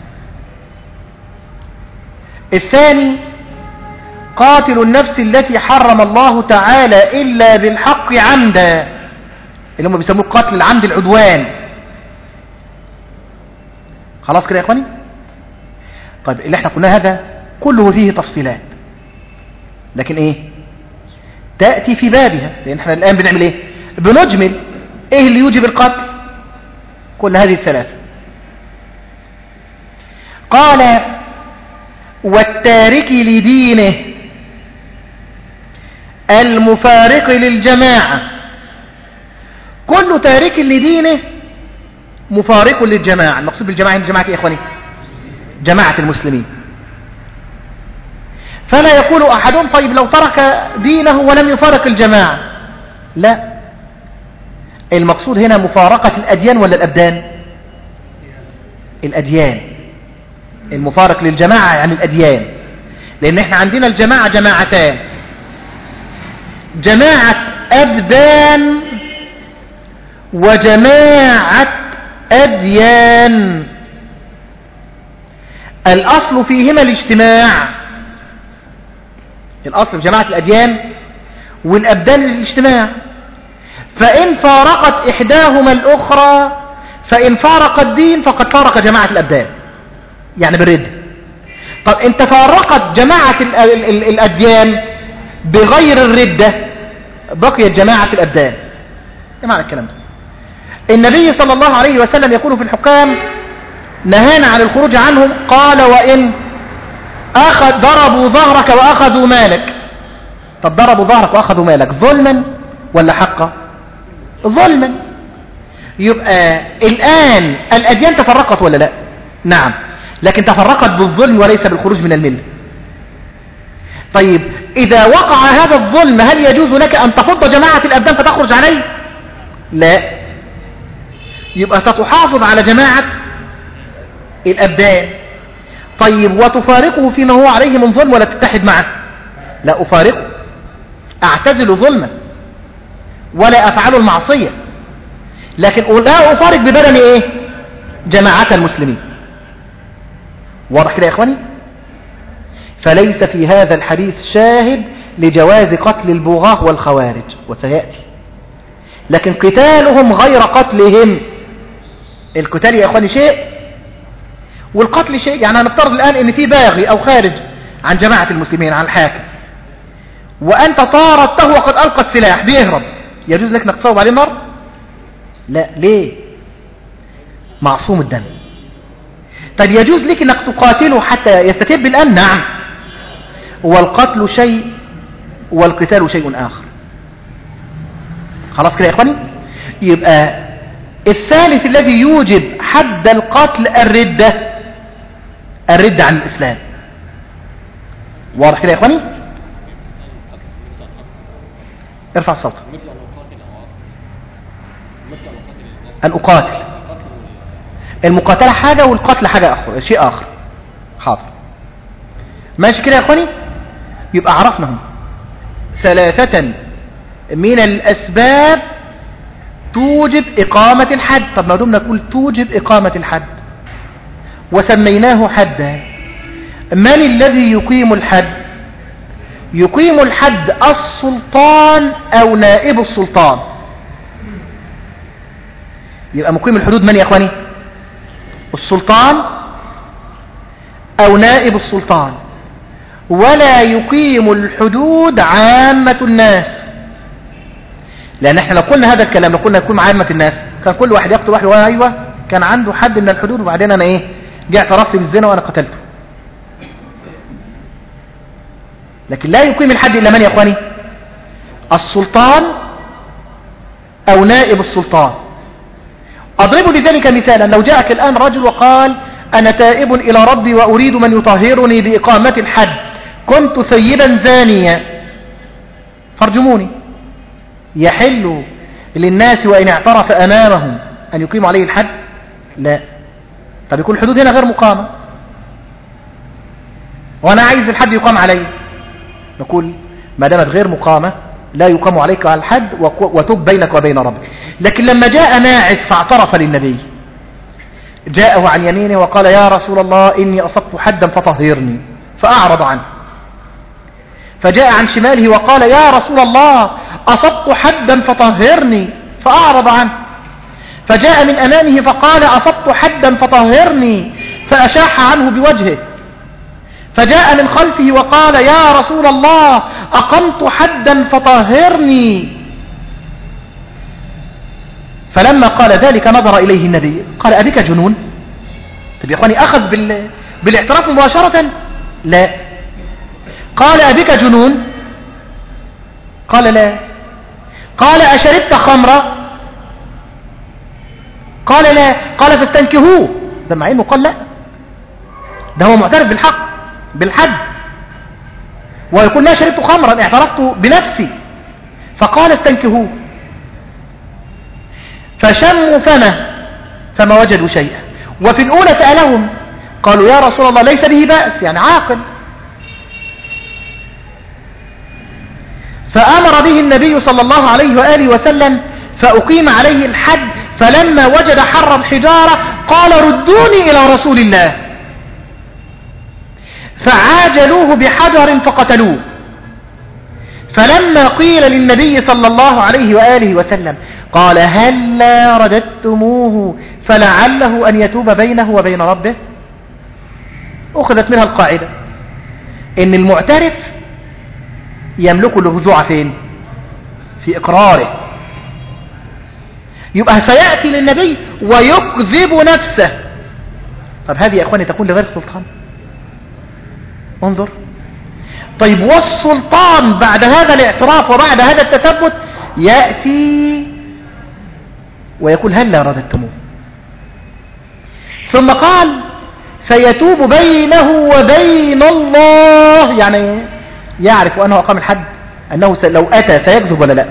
الثاني قاتل النفس التي حرم الله تعالى إلا بالحق عمدا، اللي هم بيسموه قتل العمد العدوان. خلاص كده يا إخواني؟ طيب اللي احنا قلنا هذا كله فيه تفصيلات، لكن ايه تأتي في بابها، لأن احنا الآن بنعمل ايه؟ بنجمل ايه اللي يوجب القتل. كل هذه الثلاثة. قال والتارك لدينه المفارق للجماعة. كل تارك لدينه مفارق للجماعة. المقصود بالجماعة هنا جماعة ايه يا اخواني؟ جماعة المسلمين. فلا يقول أحدهم طيب لو ترك دينه ولم يفارق الجماعة، لا، المقصود هنا مفارقة الأديان ولا الأبدان؟ الأديان. المفارق للجماعة يعني الأديان، لأن احنا عندنا الجماعة جماعتان: جماعة أبدان وجماعة أديان. الأصل فيهما الاجتماع. الأصل في جماعة الأديان والأبدان الاجتماع. فإن فارقت إحداهما الأخرى، فإن فارق الدين فقد فارق جماعة الأبدان، يعني بالرد. طب إن تفارقت جماعة الأديان بغير الردة بقيت جماعة الأبدان. إيه معنى الكلام ده؟ النبي صلى الله عليه وسلم يقول في الحكام: نهانا عن الخروج عنهم. قال: وإن أخذ ضربوا ظهرك وأخذوا مالك. طب ضربوا ظهرك وأخذوا مالك ظلما ولا حقا؟ ظلما. يبقى الآن الأديان تفرقت ولا لا؟ نعم، لكن تفرقت بالظلم وليس بالخروج من الملة. طيب إذا وقع هذا الظلم هل يجوز لك أن تفض جماعة الأبدان فتخرج عليه؟ لا، يبقى ستحافظ على جماعة الأبدان. طيب وتفارقه فيما هو عليه من ظلم ولا تتحد معه؟ لا أفارقه، أعتزل ظلمه ولا أفعل المعصية، لكن لا أفارق ببدن إيه؟ جماعة المسلمين. واضح كده يا إخواني؟ فليس في هذا الحديث شاهد لجواز قتل البغاة والخوارج وسيأتي، لكن قتالهم غير قتلهم. القتال يا إخواني شيء والقتل شيء. يعني هنفترض الآن ان في باغي او خارج عن جماعة المسلمين عن الحاكم، وانت طاردته وقد القى السلاح بيهرب، يجوز لك انك تصوب عليه النار؟ لا. ليه؟ معصوم الدم. طيب يجوز لك انك تقاتله حتى يستتب الامن؟ نعم. والقتل شيء والقتال شيء اخر. خلاص كده يا اخواني؟ يبقى الثالث الذي يوجب حد القتل الردة، الردة عن الإسلام. واضح كده يا إخواني؟ ارفع الصوت. أن أقاتل، المقاتلة حاجة والقتل حاجة أخرى، شيء آخر. حاضر ماشي كده يا إخواني؟ يبقى عرفناهم ثلاثة من الأسباب توجب إقامة الحد. طب ما دمنا نقول توجب إقامة الحد وسميناه حدا، من الذي يقيم الحد؟ يقيم الحد السلطان أو نائب السلطان. يبقى مقيم الحدود من يا أخواني؟ السلطان أو نائب السلطان. ولا يقيم الحدود عامة الناس، لأن احنا لو قلنا هذا الكلام، لو قلنا يكون عامة الناس، كان كل واحد يقتل واحد وأيوة كان عنده حد من الحدود، وبعدين أنا إيه جاء اعترفت بالزنا وأنا قتلته. لكن لا يقيم الحد إلا من يا أخواني؟ السلطان أو نائب السلطان. أضرب لذلك مثالا، لو جاءك الآن رجل وقال أنا تائب إلى ربي وأريد من يطهرني بإقامة الحد، كنت سيدا زانيا فارجموني، يحل للناس وإن اعترف أمامهم أن يقيموا عليه الحد؟ لا. طب يكون الحدود هنا غير مقامة وأنا عايز الحد يقام عليه، نقول ما دامت غير مقامة لا يقام عليك على الحد وتب بينك وبين ربك. لكن لما جاء ناعس فاعترف للنبي، جاءه عن يمينه وقال يا رسول الله إني أصبت حدا فطهرني، فأعرض عنه. فجاء عن شماله وقال يا رسول الله أصبت حدا فطهرني، فأعرض عنه. فجاء من أمامه فقال أصبت حدا فطهرني، فأشاح عنه بوجهه. فجاء من خلفه وقال يا رسول الله أقمت حدا فطهرني. فلما قال ذلك نظر إليه النبي قال أبك جنون؟ طب يا أخواني أخذ بال... بالاعتراف مباشرة؟ لا. قال أبك جنون؟ قال لا. قال أشربت خمرة؟ قال لا. قال فاستنكهوه. ده مع إنه قال لا، ده هو معترف بالحق بالحد، ويقول لا شربت خمرا اعترفت بنفسي. فقال استنكهوه. فشموا فمه فما وجدوا شيئا. وفي الأولى سألهم قالوا يا رسول الله ليس به بأس، يعني عاقل. فأمر به النبي صلى الله عليه وآله وسلم فأقيم عليه الحد. فلما وجد حر الحجارة قال ردوني إلى رسول الله، فعاجلوه بحجر فقتلوه. فلما قيل للنبي صلى الله عليه وآله وسلم قال هلا رددتموه فلعله أن يتوب بينه وبين ربه. أخذت منها القاعدة إن المعترف يملك الرجوع فين؟ في إقراره. يبقى سيأتي للنبي ويكذب نفسه. طب هذه يا أخواني تكون لغير السلطان؟ انظر. طيب والسلطان بعد هذا الاعتراف وبعد هذا التثبت يأتي ويقول هلا رددتموه. ثم قال فيتوب بينه وبين الله، يعني يعرف أنه أقام الحد أنه لو أتى سيكذب ولا لا.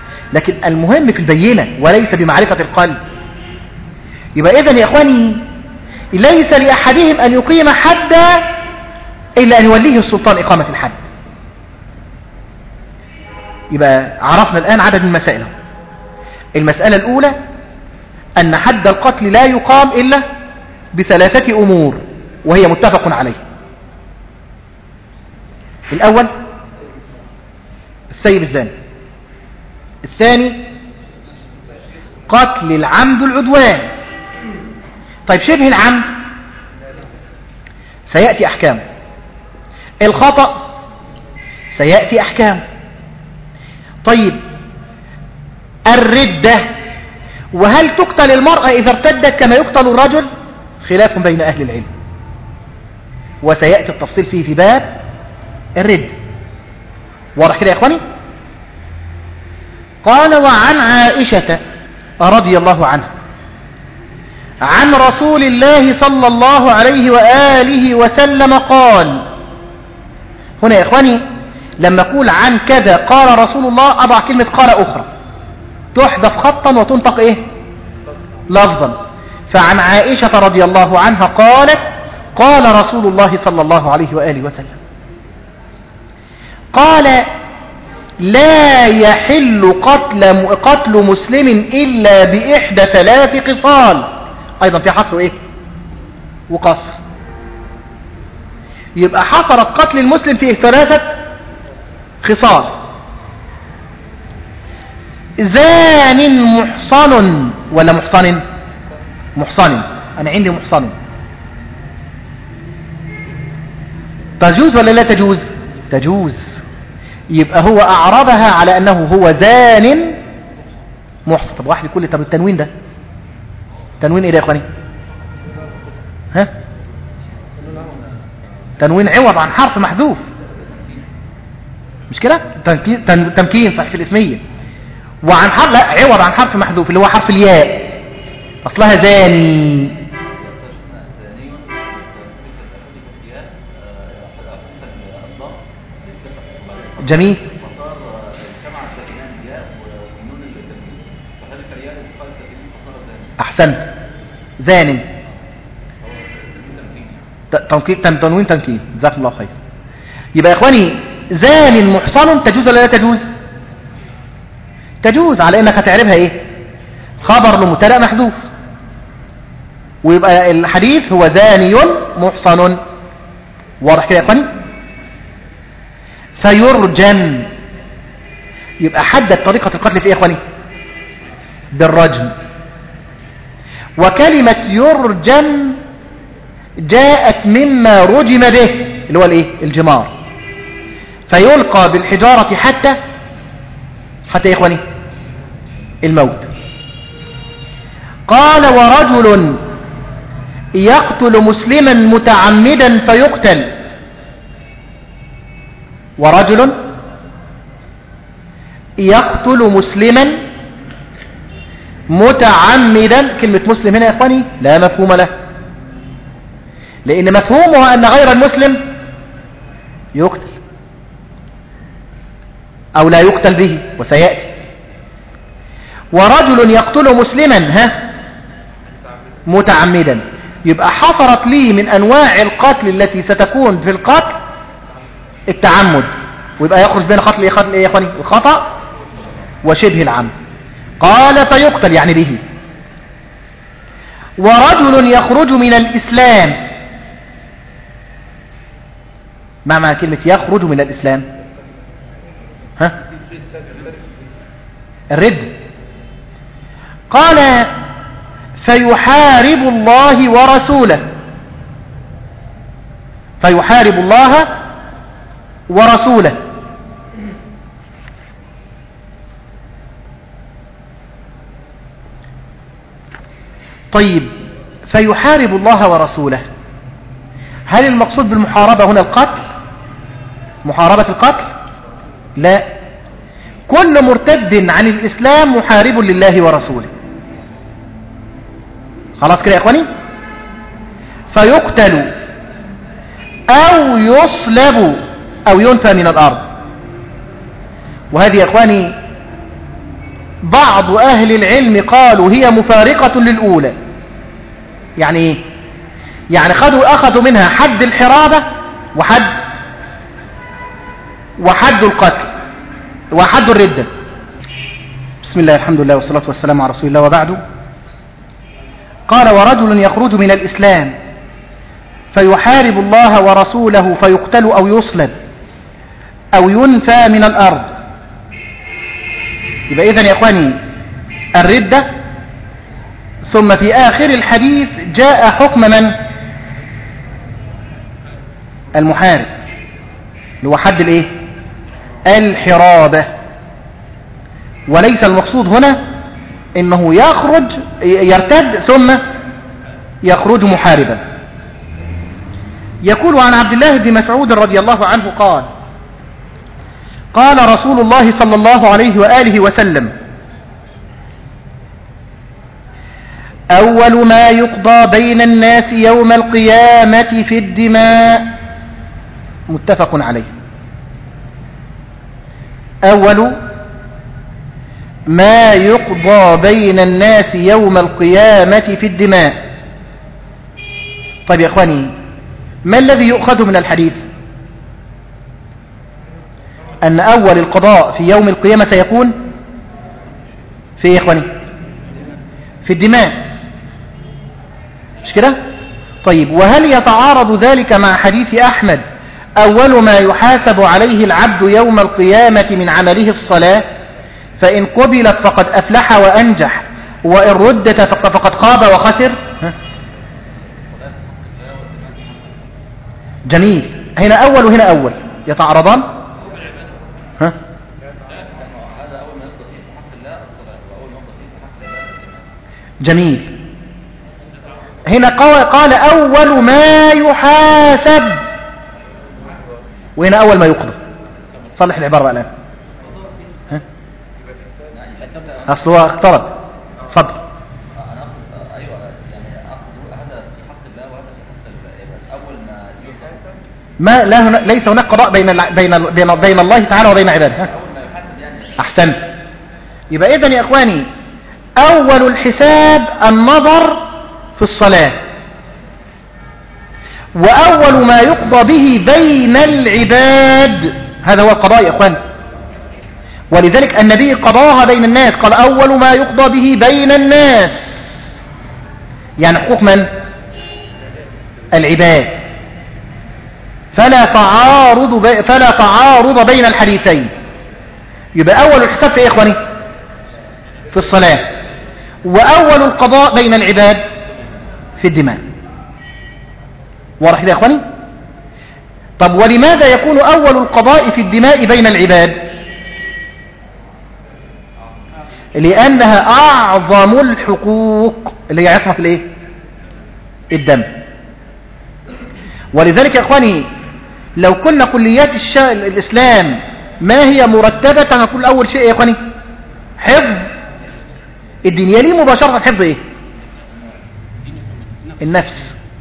لكن المهم في البينة وليس بمعرفة القلب. يبقى إذن يا إخواني ليس لأحدهم أن يقيم حدا إلا أن يوليه السلطان إقامة الحد. يبقى عرفنا الآن عدد من مسائل. المسألة الأولى أن حد القتل لا يقام إلا بثلاثة أمور وهي متفق عليه. الأول السيب الزاني، الثاني قتل العمد العدوان. طيب شبه العمد سيأتي أحكام، الخطأ سيأتي أحكام. طيب الردة، وهل تقتل المرأة إذا ارتدت كما يقتل الرجل؟ خلاف بين أهل العلم، وسيأتي التفصيل فيه في باب الردة. واضح كده يا إخواني؟ قال وعن عائشة رضي الله عنها عن رسول الله صلى الله عليه وآله وسلم قال. هنا يا إخواني لما أقول عن كذا قال رسول الله أضع كلمة قال أخرى تحذف خطا وتنطق إيه لفظا. فعن عائشة رضي الله عنها قالت قال رسول الله صلى الله عليه وآله وسلم قال لا يحل قتل قتل مسلم إلا بإحدى ثلاث خصال. أيضا في حصر إيه وقصر. يبقى حصرت قتل المسلم فيه ثلاثة خصال: زان محصن ولا محصن محصن أنا عندي محصن تجوز ولا لا تجوز؟ تجوز. يبقى هو أعربها على أنه هو زان محصن. طب واحد يقول لي طب التنوين ده تنوين إيه ده يا أخواني؟ ها؟ تنوين عوض عن حرف محذوف مش كده؟ تمكين صحيح في الاسمية، وعن حرف لا عوض عن حرف محذوف اللي هو حرف الياء أصلها زاني. جميل. أحسنت. زان تنوين تمكين جزاك الله خير. يبقى يا إخواني زان محصن تجوز ولا لا تجوز؟ تجوز على انك هتعرفها ايه خبر لمبتدا محذوف، ويبقى الحديث هو زاني محصن. واضح كده يا اخواني؟ فيرجم، يبقى حدد طريقة القتل في ايه يا اخواني؟ بالرجم. وكلمة يرجم جاءت مما رجم به اللي هو الايه الجمار، فيلقى بالحجارة حتى حتى يا إخواني الموت. قال ورجل يقتل مسلما متعمدا فيقتل. ورجل يقتل مسلما متعمدا، كلمة مسلم هنا يا إخواني لا مفهوم له، لأن مفهومه أن غير المسلم يقتل أو لا يقتل به وسيأتي. ورجل يقتل مسلما ها متعمدا، يبقى حصرت لي من أنواع القتل التي ستكون في القتل التعمد، ويبقى يخرج بين قتل قتل إيه يا إخواني؟ الخطأ وشبه العمد. قال فيقتل يعني به. ورجل يخرج من الإسلام، ما معنى كلمة يخرج من الإسلام؟ ها؟ الرد. قال فيحارب الله ورسوله، فيحارب الله ورسوله. طيب فيحارب الله ورسوله، هل المقصود بالمحاربة هنا القتل؟ محاربة القتل؟ لا، كل مرتد عن الإسلام محارب لله ورسوله. خلاص كده يا إخواني؟ فيقتل أو يصلب أو ينفى من الأرض. وهذه يا إخواني بعض أهل العلم قالوا هي مفارقة للأولى. يعني إيه؟ يعني خدوا أخذوا منها حد الحرابة وحد وحد القتل وحد الردة. بسم الله الحمد لله والصلاة والسلام على رسول الله وبعد. قال ورجل يخرج من الإسلام فيحارب الله ورسوله فيقتل أو يصلب أو ينفى من الأرض. يبقى إذن يا إخواني الردة، ثم في آخر الحديث جاء حكم من؟ المحارب اللي هو حد الايه؟ الحرابة. وليس المقصود هنا انه يخرج يرتد ثم يخرج محاربا. يقول عن عبد الله بن مسعود رضي الله عنه قال قال رسول الله صلى الله عليه وآله وسلم أول ما يقضى بين الناس يوم القيامة في الدماء. متفق عليه. أول ما يقضى بين الناس يوم القيامة في الدماء. طيب يا إخواني، ما الذي يؤخذ من الحديث؟ أن أول القضاء في يوم القيامة سيكون في إيه يا إخواني؟ في الدماء، مش كده؟ طيب وهل يتعارض ذلك مع حديث أحمد أول ما يحاسب عليه العبد يوم القيامة من عمله الصلاة، فإن قبلت فقد أفلح وأنجح وإن ردت فقد خاب وخسر؟ جميل. هنا أول وهنا أول يتعارضان؟ ها؟ جميل. هنا قال أول ما يحاسب، وهنا أول ما يقضى. صلح العبارة الآن. ها؟ أصل هو اقترب. فضل. ما لا هنا ليس هناك قضاء بين بين بين, بين الله تعالى وبين عباده. أحسنت. يبقى إذن يا إخواني أول الحساب النظر في الصلاة، وأول ما يقضى به بين العباد هذا هو القضاء يا إخواني. ولذلك النبي قضاها بين الناس، قال أول ما يقضى به بين الناس، يعني حقوق من؟ العباد. فلا تعارض فلا تعارض بين الحديثين. يبقى أول الحساب في إيه يا إخواني؟ في الصلاة. وأول القضاء بين العباد في الدماء. واضح كده يا إخواني؟ طب ولماذا يكون أول القضاء في الدماء بين العباد؟ لأنها أعظم الحقوق اللي هي عصمة الإيه؟ الدم. ولذلك يا إخواني لو كنا كليات الإسلام ما هي مرتبة نقول أول شيء يا إخواني حفظ الدين. يليه مباشرة حفظ إيه؟ النفس.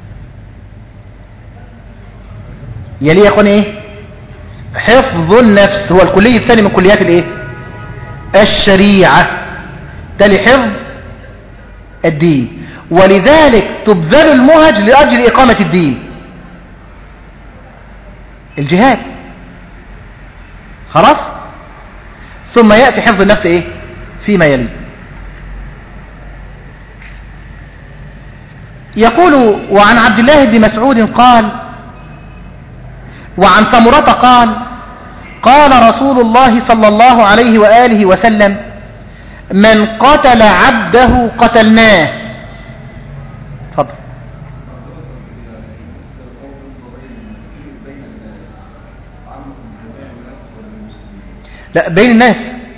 يليه يا إخواني إيه؟ حفظ النفس. هو الكلية الثاني من كليات الإيه؟ الشريعة. تالي حفظ الدين. ولذلك تبذل المهج لأجل إقامة الدين، الجهاد. خلاص. ثم يأتي حفظ النفس إيه؟ فيما يلي. يقول وعن عبد الله بن مسعود قال وعن سمرة قال قال رسول الله صلى الله عليه وآله وسلم من قتل عبده قتلناه. تفضل. لا بين الناس.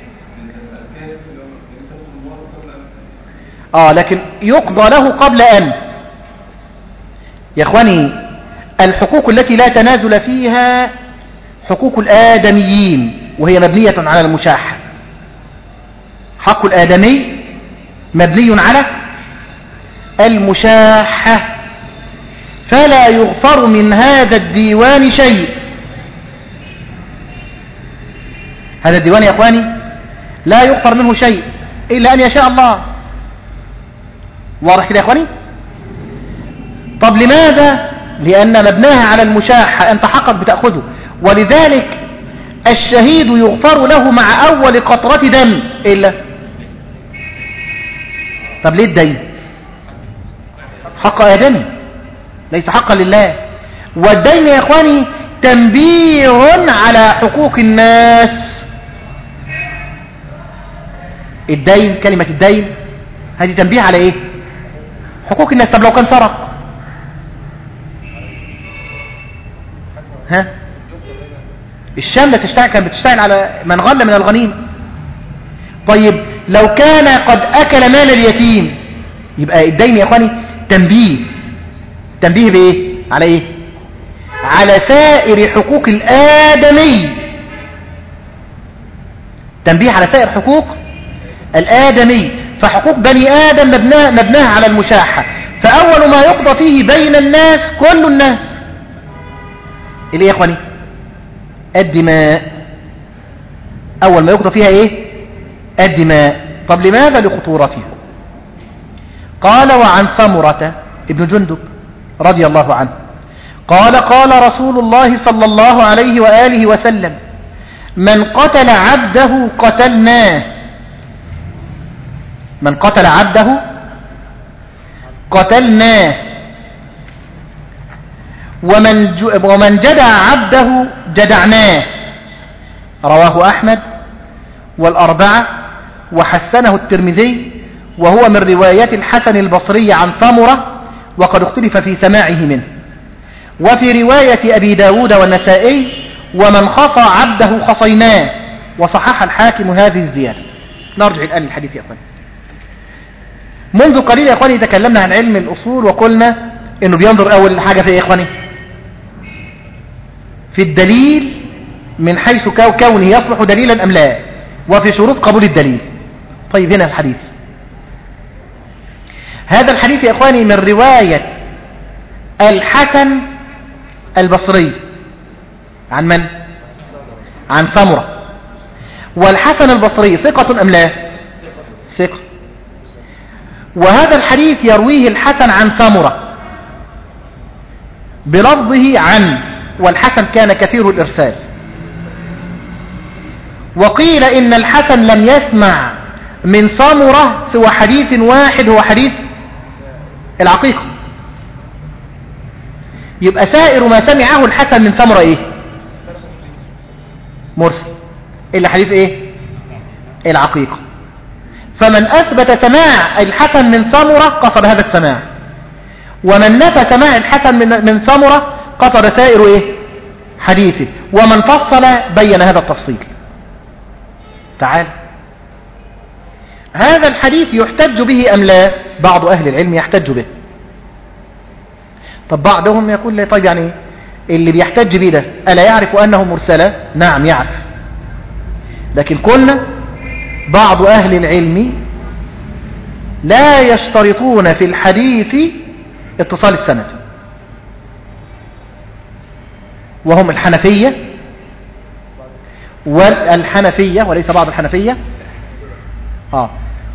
اه لكن يقضى له قبل ان. يا اخواني الحقوق التي لا تنازل فيها حقوق الآدميين، وهي مبنية على المشاحة. حق الآدمي مبني على المشاحة، فلا يغفر من هذا الديوان شيء. هذا الديوان يا اخواني لا يغفر منه شيء إلا أن يشاء الله. واضح كده يا اخواني؟ طب لماذا؟ لأن مبناها على المشاحة، أنت حقك بتأخذه، ولذلك الشهيد يغفر له مع أول قطرة دم إلا. طب ليه الدين؟ حق آدمي ليس حقا لله. والدين يا إخواني تنبيه على حقوق الناس. الدين، كلمة الدين هذه تنبيه على إيه؟ حقوق الناس. طب لو كان سرق، ها الشاملة تشتغل، كانت بتشتغل على من غل من الغنيم. طيب لو كان قد أكل مال اليتيم، يبقى الدين يا إخواني تنبيه. تنبيه بإيه؟ على إيه؟ على سائر حقوق الآدمي. تنبيه على سائر حقوق الآدمي. فحقوق بني آدم مبناها, مبناها على المشاحة. فأول ما يقضى فيه بين الناس كل الناس اللي يا إخواني الدماء. أول ما يقضى فيها إيه؟ الدماء. طب لماذا؟ لخطورتها. قال وعن سمرة ابن جندب رضي الله عنه قال قال رسول الله صلى الله عليه وآله وسلم من قتل عبده قتلناه. من قتل عبده قتلناه ومن ومن جدع عبده جدعناه. رواه أحمد والأربعة وحسنه الترمذي، وهو من رواية الحسن البصري عن سمرة، وقد اختلف في سماعه منه. وفي رواية أبي داود والنسائي ومن خصى عبده خصيناه، وصحح الحاكم هذه الزيادة. نرجع الآن للحديث يا أخواني. منذ قليل يا أخواني تكلمنا عن علم الأصول، وقلنا إنه بينظر أول حاجة في إيه يا أخواني؟ في الدليل من حيث كونه يصلح دليلا أم لا، وفي شروط قبول الدليل. طيب هنا الحديث. هذا الحديث يا أخواني من رواية الحسن البصري عن من؟ عن سمرة. والحسن البصري ثقة أم لا؟ ثقة. وهذا الحديث يرويه الحسن عن سمرة بلفظه عن، والحسن كان كثير الإرسال. وقيل إن الحسن لم يسمع من سمرة سوى حديث واحد، هو حديث العقيقة. يبقى سائر ما سمعه الحسن من سمرة إيه؟ مرسل. إلا حديث إيه؟ العقيقة. فمن أثبت سماع الحسن من سمرة قصر هذا السماع، ومن نفى سماع الحسن من, من سمرة قصر سائر إيه؟ حديثه، ومن فصل بين هذا التفصيل. تعال، هذا الحديث يحتج به أم لا؟ بعض أهل العلم يحتج به. طب بعضهم يقول لي طيب يعني اللي بيحتج به ده ألا يعرف أنه مرسلة؟ نعم يعرف، لكن قلنا بعض أهل العلم لا يشترطون في الحديث اتصال السند، وهم الحنفية والحنفية وليس بعض الحنفية آه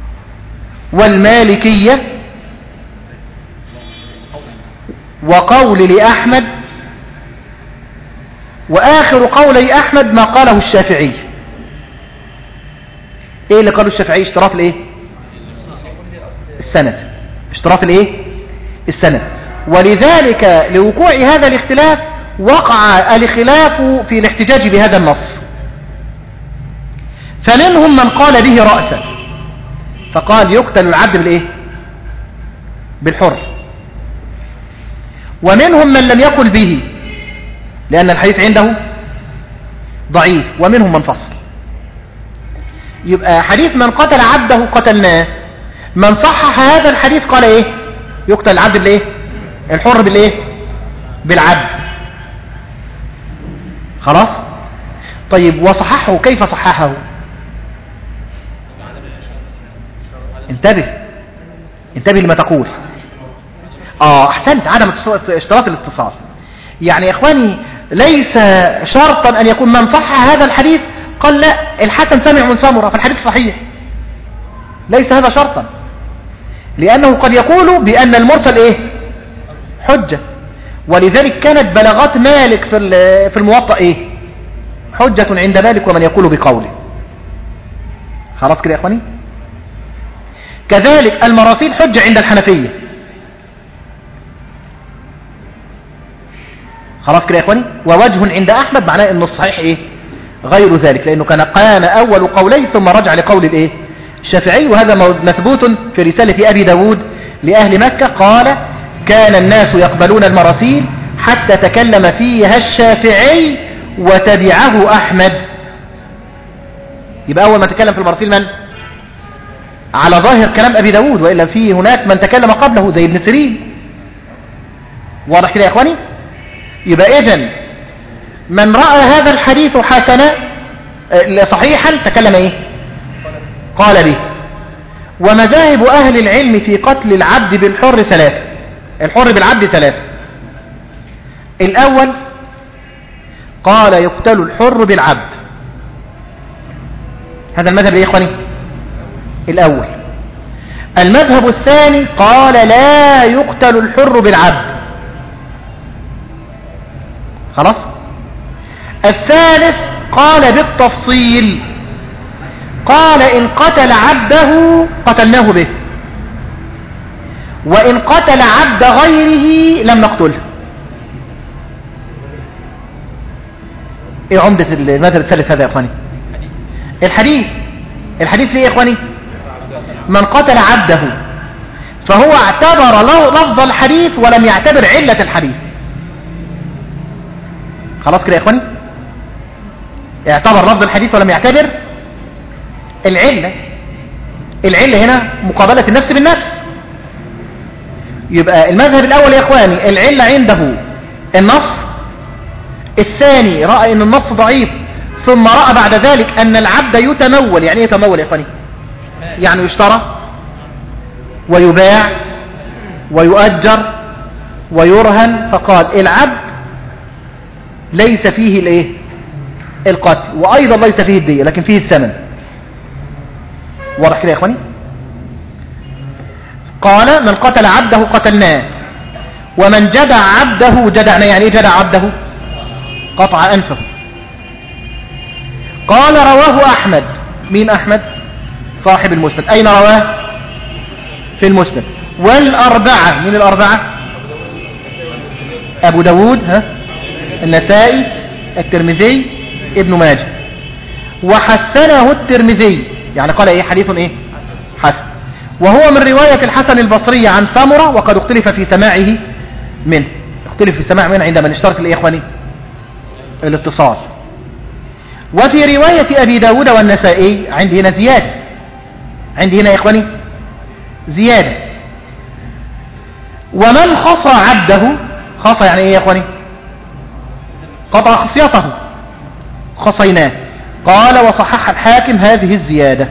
والمالكية، وقول لأحمد، وآخر قول لأحمد ما قاله الشافعي. ايه اللي قاله الشافعي؟ اشتراط الايه؟ السند. اشتراط الايه؟ السند. ولذلك لوقوع هذا الاختلاف وقع الخلاف في الاحتجاج بهذا النص. فمنهم من قال به رأسا، فقال يقتل العبد بالايه؟ بالحر. ومنهم من لم يقل به لأن الحديث عنده ضعيف، ومنهم من فصل. يبقى حديث من قتل عبده قتلناه، من صحح هذا الحديث قال ايه؟ يقتل العبد بالايه؟ الحر بالايه؟ بالعبد. خلاص. طيب وصححه، كيف صححه؟ انتبه انتبه لما تقول. اه احسنت، عدم اشتراط الاتصال. يعني يا اخواني ليس شرطا ان يكون من صحح هذا الحديث قال لا الحسن سمع من سمرة فالحديث صحيح، ليس هذا شرطا، لانه قد يقول بان المرسل ايه؟ حجة. ولذلك كانت بلاغات مالك في في الموطأ ايه؟ حجة عند مالك ومن يقول بقوله. خلاص كده يا اخواني. كذلك المراسيل حجة عند الحنفية. خلاص كده يا اخواني. ووجه عند احمد معناه انه الصحيح ايه؟ غير ذلك، لانه كان كان اول قولي ثم رجع لقول الايه؟ الشافعي. وهذا مثبوت في رسالة ابي داود لاهل مكة، قال كان الناس يقبلون المراسيل حتى تكلم فيها الشافعي وتبعه احمد. يبقى اول ما تكلم في المراسيل من؟ على ظاهر كلام ابي داود، والا في هناك من تكلم قبله زي ابن سيرين. واضح كده يا اخواني؟ يبقى اذن من رأى هذا الحديث حسنا صحيحا تكلم ايه؟ قال به. ومذاهب اهل العلم في قتل العبد بالحر ثلاثة. الحر بالعبد ثلاثة. الاول قال يقتل الحر بالعبد، هذا المذهب ايه يا اخواني؟ الاول. المذهب الثاني قال لا يقتل الحر بالعبد. خلاص. الثالث قال بالتفصيل، قال إن قتل عبده قتلناه به، وإن قتل عبد غيره لم نقتله. ايه عمدة المذهب الثالث هذا يا اخواني؟ الحديث. الحديث ليه يا اخواني؟ من قتل عبده، فهو اعتبر لفظ الحديث ولم يعتبر علة الحديث. خلاص كده يا اخواني؟ اعتبر لفظ الحديث ولم يعتبر العلة. العلة هنا مقابلة النفس بالنفس. يبقى المذهب الاول يا اخواني العلة عنده النص، الثاني رأى ان النص ضعيف ثم رأى بعد ذلك ان العبد يتمول. يعني ايه يتمول يا اخواني؟ يعني يشترى ويباع ويؤجر ويرهن، فقال العبد ليس فيه الايه؟ القتل، وايضا ليس فيه الدية لكن فيه الثمن. واضح كده يا اخواني؟ قال من قتل عبده قتلناه، ومن جدع عبده جدعنا. يعني ايه جدع عبده؟ قطع انفه. قال رواه احمد. مين احمد؟ صاحب المسند. اين رواه؟ في المسند. والاربعة. مين الاربعة؟ ابو داود، ها، النسائي، الترمذي، ابن ماجه. وحسنه الترمذي، يعني قال ايه؟ حديث ايه؟ حسن. وهو من رواية الحسن البصري عن سمرة، وقد اختلف في سماعه منه. اختلف في سماع منه عند من اشترط الايه يا اخواني؟ الاتصال. وفي رواية ابي داود والنسائي عندي هنا زيادة. عندي هنا يا اخواني زيادة. ومن خصى عبده، خصى يعني ايه يا اخواني؟ قطع خصيته، خصيناه. قال وصحح الحاكم هذه الزيادة.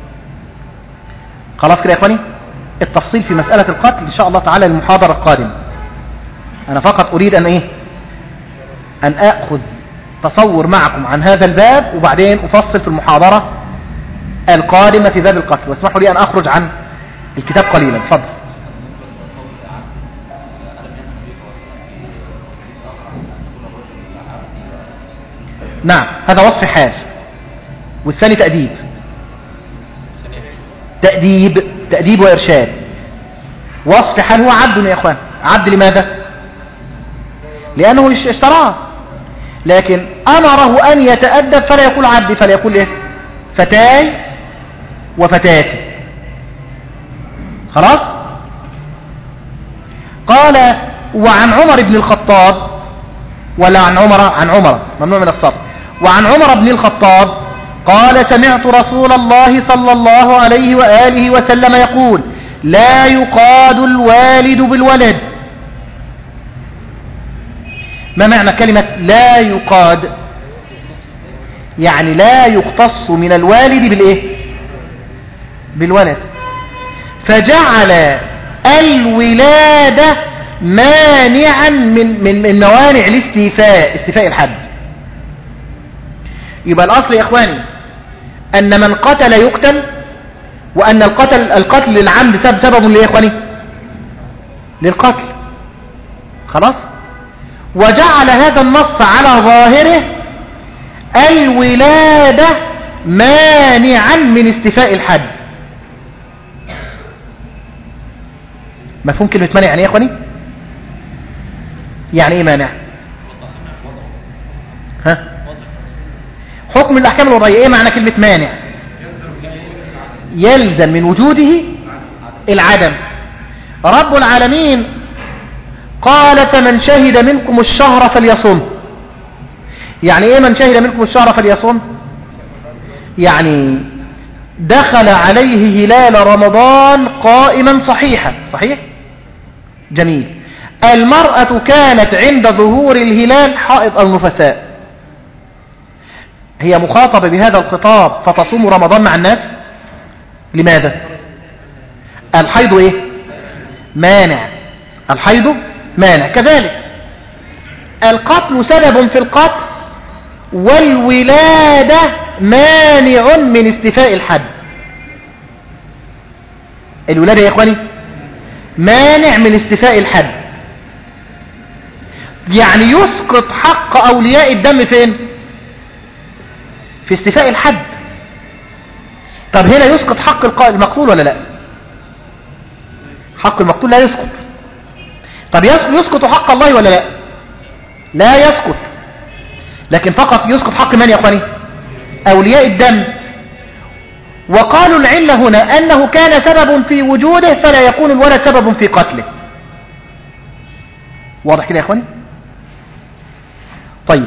خلاص كده يا اخواني؟ التفصيل في مسألة القتل ان شاء الله تعالى المحاضرة القادمة. انا فقط اريد ان ايه؟ ان اخذ تصور معكم عن هذا الباب، وبعدين افصل في المحاضرة القادمة في باب القتل. واسمحوا لي ان اخرج عن الكتاب قليلا. اتفضل. نعم، هذا وصف حال، والثاني تأديب. تأديب تأديب وإرشاد. وصف حال هو عبد يا اخوان. عبد لماذا؟ لأنه اشتراه، لكن أمره أن يتأدب فلا يقول عبدي، فلا يقول إيه؟ فتاي وفتاتي. خلاص. قال وعن عمر بن الخطاب، ولا عن عمر؟ عن عمر، ممنوع من الصرف. وعن عمر بن الخطاب قال سمعت رسول الله صلى الله عليه وآله وسلم يقول لا يقاد الوالد بالولد. ما معنى كلمة لا يقاد؟ يعني لا يقتص من الوالد بالايه؟ بالولد. فجعل الولادة مانعا من من من موانع الاستيفاء، استيفاء الحد. يبقى الاصل يا اخواني ان من قتل يقتل، وان القتل القتل للعمد سبب سبب ليه يا اخواني؟ للقتل. خلاص. وجعل هذا النص على ظاهره الولادة مانعا من استيفاء الحد. مفهوم كلمة مانع يعني ايه يا اخواني؟ يعني ايه مانع؟ ها؟ حكم الاحكام الوضعية ايه معنى كلمة مانع؟ يلزم من وجوده العدم. رب العالمين قال فمن شهد منكم الشهر فليصم. يعني ايه من شهد منكم الشهر فليصم؟ يعني دخل عليه هلال رمضان قائما صحيحا. صحيح؟ جميل. المرأة كانت عند ظهور الهلال حائض أو نفساء، هي مخاطبة بهذا الخطاب فتصوم رمضان مع الناس. لماذا؟ الحيض ايه؟ مانع. الحيض مانع. كذلك القتل سبب في القتل، والولادة مانع من استيفاء الحد. الولادة يا اخواني مانع من استيفاء الحد، يعني يسقط حق اولياء الدم فين؟ في استيفاء الحد. طب هنا يسقط حق المقتول ولا لا؟ حق المقتول لا يسقط. طب يسقط حق الله ولا لا؟ لا يسقط، لكن فقط يسقط حق من يا اخواني؟ اولياء الدم. وقالوا العلة هنا انه كان سبب في وجوده فلا يكون الولد سبب في قتله. واضح كده يا اخواني؟ طيب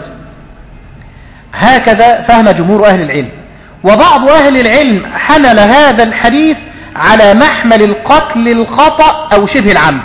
هكذا فهم جمهور اهل العلم. وبعض اهل العلم حمل هذا الحديث على محمل القتل الخطأ او شبه العمد.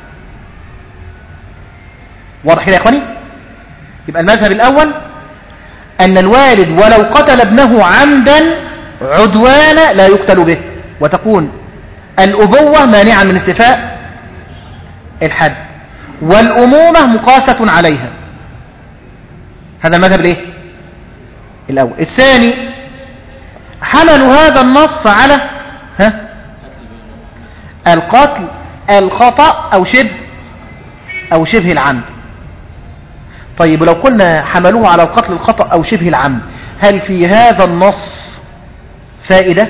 واضح كده يا اخواني؟ يبقى المذهب الاول ان الوالد ولو قتل ابنه عمدا عدوانا لا يقتل به، وتكون الابوة مانعة من استيفاء الحد، والامومة مقاسة عليها. هذا المذهب الايه الاول. الثاني حملوا هذا النص على ها القتل الخطأ او شبه او شبه العمد. طيب لو قلنا حملوه على القتل الخطأ او شبه العمد، هل في هذا النص فائدة؟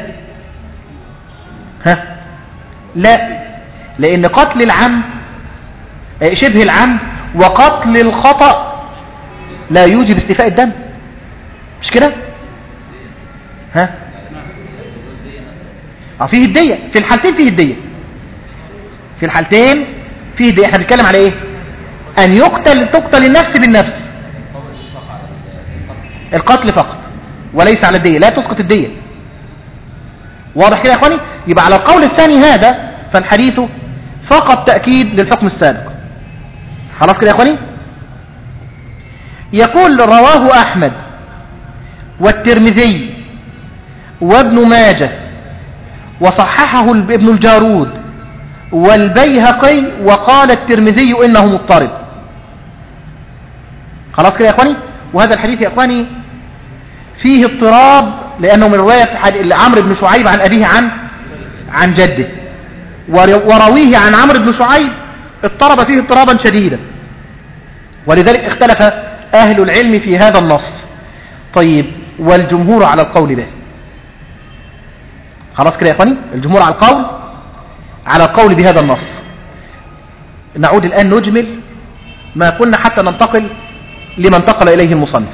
ها لا، لان قتل العمد شبه العمد وقتل الخطأ لا يوجب استيفاء الدم، مش كده؟ ها اه فيه الدية. في الحالتين فيه الدية. في الحالتين فيه الدية. احنا بنتكلم على ايه؟ ان يقتل تقتل النفس بالنفس، القتل فقط وليس على الدية، لا تسقط الدية. واضح كده يا اخواني؟ يبقى على القول الثاني هذا فالحديث فقط تأكيد للحكم السابق. خلاص كده يا اخواني؟ يقول رواه احمد والترمذي وابن ماجه وصححه ابن الجارود والبيهقي، وقال الترمذي انه مضطرب. خلاص كده يا اخواني؟ وهذا الحديث يا اخواني فيه اضطراب، لانه من رواية عمرو بن شعيب عن ابيه عن عن جده، ورويه عن عمرو بن شعيب اضطرب فيه اضطرابا شديدا، ولذلك اختلف اهل العلم في هذا النص. طيب والجمهور على القول به. خلاص كده يا اخواني؟ الجمهور على القول على القول بهذا النص. نعود الآن نجمل ما قلنا حتى ننتقل لما انتقل إليه المصنف.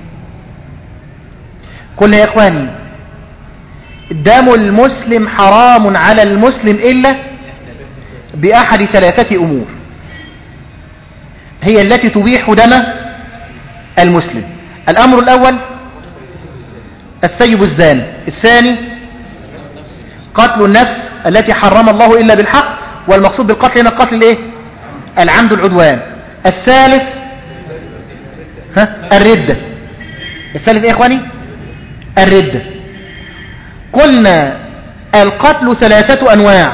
قلنا يا إخواني دم المسلم حرام على المسلم إلا بأحد ثلاثة أمور هي التي تبيح دم المسلم. الأمر الأول السيب الزاني، الثاني قتل النفس التي حرم الله إلا بالحق، والمقصود بالقتل هنا القتل الايه؟ العمد العدوان. الثالث ها الردة. الثالث ايه يا اخواني؟ الردة. قلنا القتل ثلاثة انواع: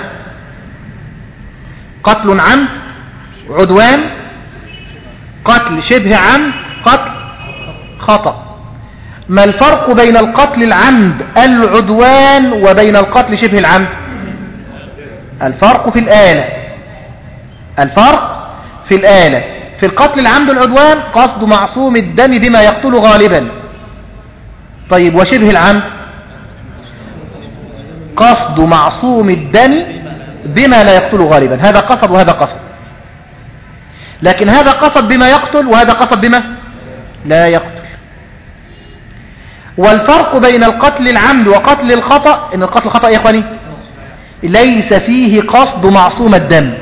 قتل عمد، عدوان، قتل شبه عمد، قتل خطأ. ما الفرق بين القتل العمد العدوان وبين القتل شبه العمد؟ الفرق في الآلة. الفرق في الآلة. في القتل العمد العدوان قصد معصوم الدم بما يقتل غالبا. طيب وشبه العمد قصد معصوم الدم بما لا يقتل غالبا، هذا قصد وهذا قصد، لكن هذا قصد بما يقتل وهذا قصد بما لا يقتل. والفرق بين القتل العمد وقتل الخطأ ان القتل الخطأ يا اخواني ليس فيه قصد معصوم الدم،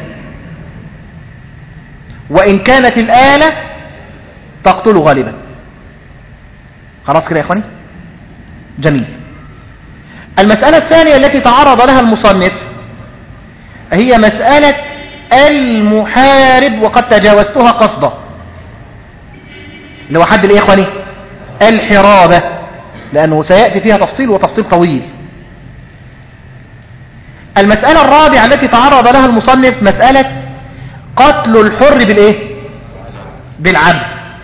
وان كانت الآلة تقتل غالبا. خلاص كده يا اخواني؟ جميل. المسألة الثانية التي تعرض لها المصنف هي مسألة المحارب، وقد تجاوزتها قصدا، اللي هو حد الايه يا اخواني؟ الحرابة، لأنه سيأتي فيها تفصيل وتفصيل طويل. المسألة الرابعة التي تعرض لها المصنف مسألة قتل الحر بالايه؟ بالعبد،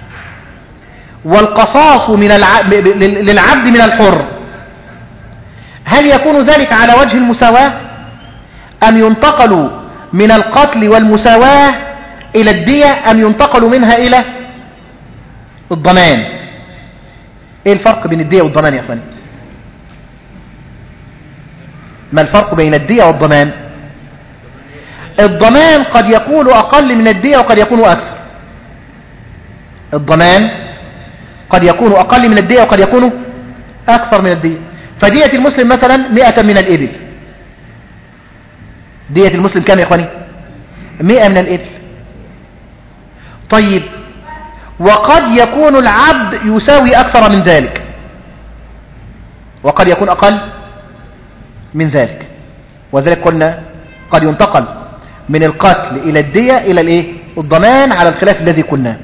والقصاص من العبد للعبد من الحر، هل يكون ذلك على وجه المساواة أم ينتقل من القتل والمساواة إلى الدية أم ينتقل منها إلى الضمان؟ إيه الفرق بين الدية والضمان يا أخواني؟ ما الفرق بين الدية والضمان؟ الضمان قد يكون أقل من الدية وقد يكون أكثر. الضمان قد يكون أقل من الدية وقد يكون أكثر من الدية. فدية المسلم مثلا مئة من الإبل، دية المسلم كم يا إخواني؟ مئة من الإبل. طيب وقد يكون العبد يساوي أكثر من ذلك وقد يكون أقل من ذلك، وذلك قلنا قد ينتقل من القتل إلى الدية إلى الإيه؟ الضمان، على الخلاف الذي قلناه.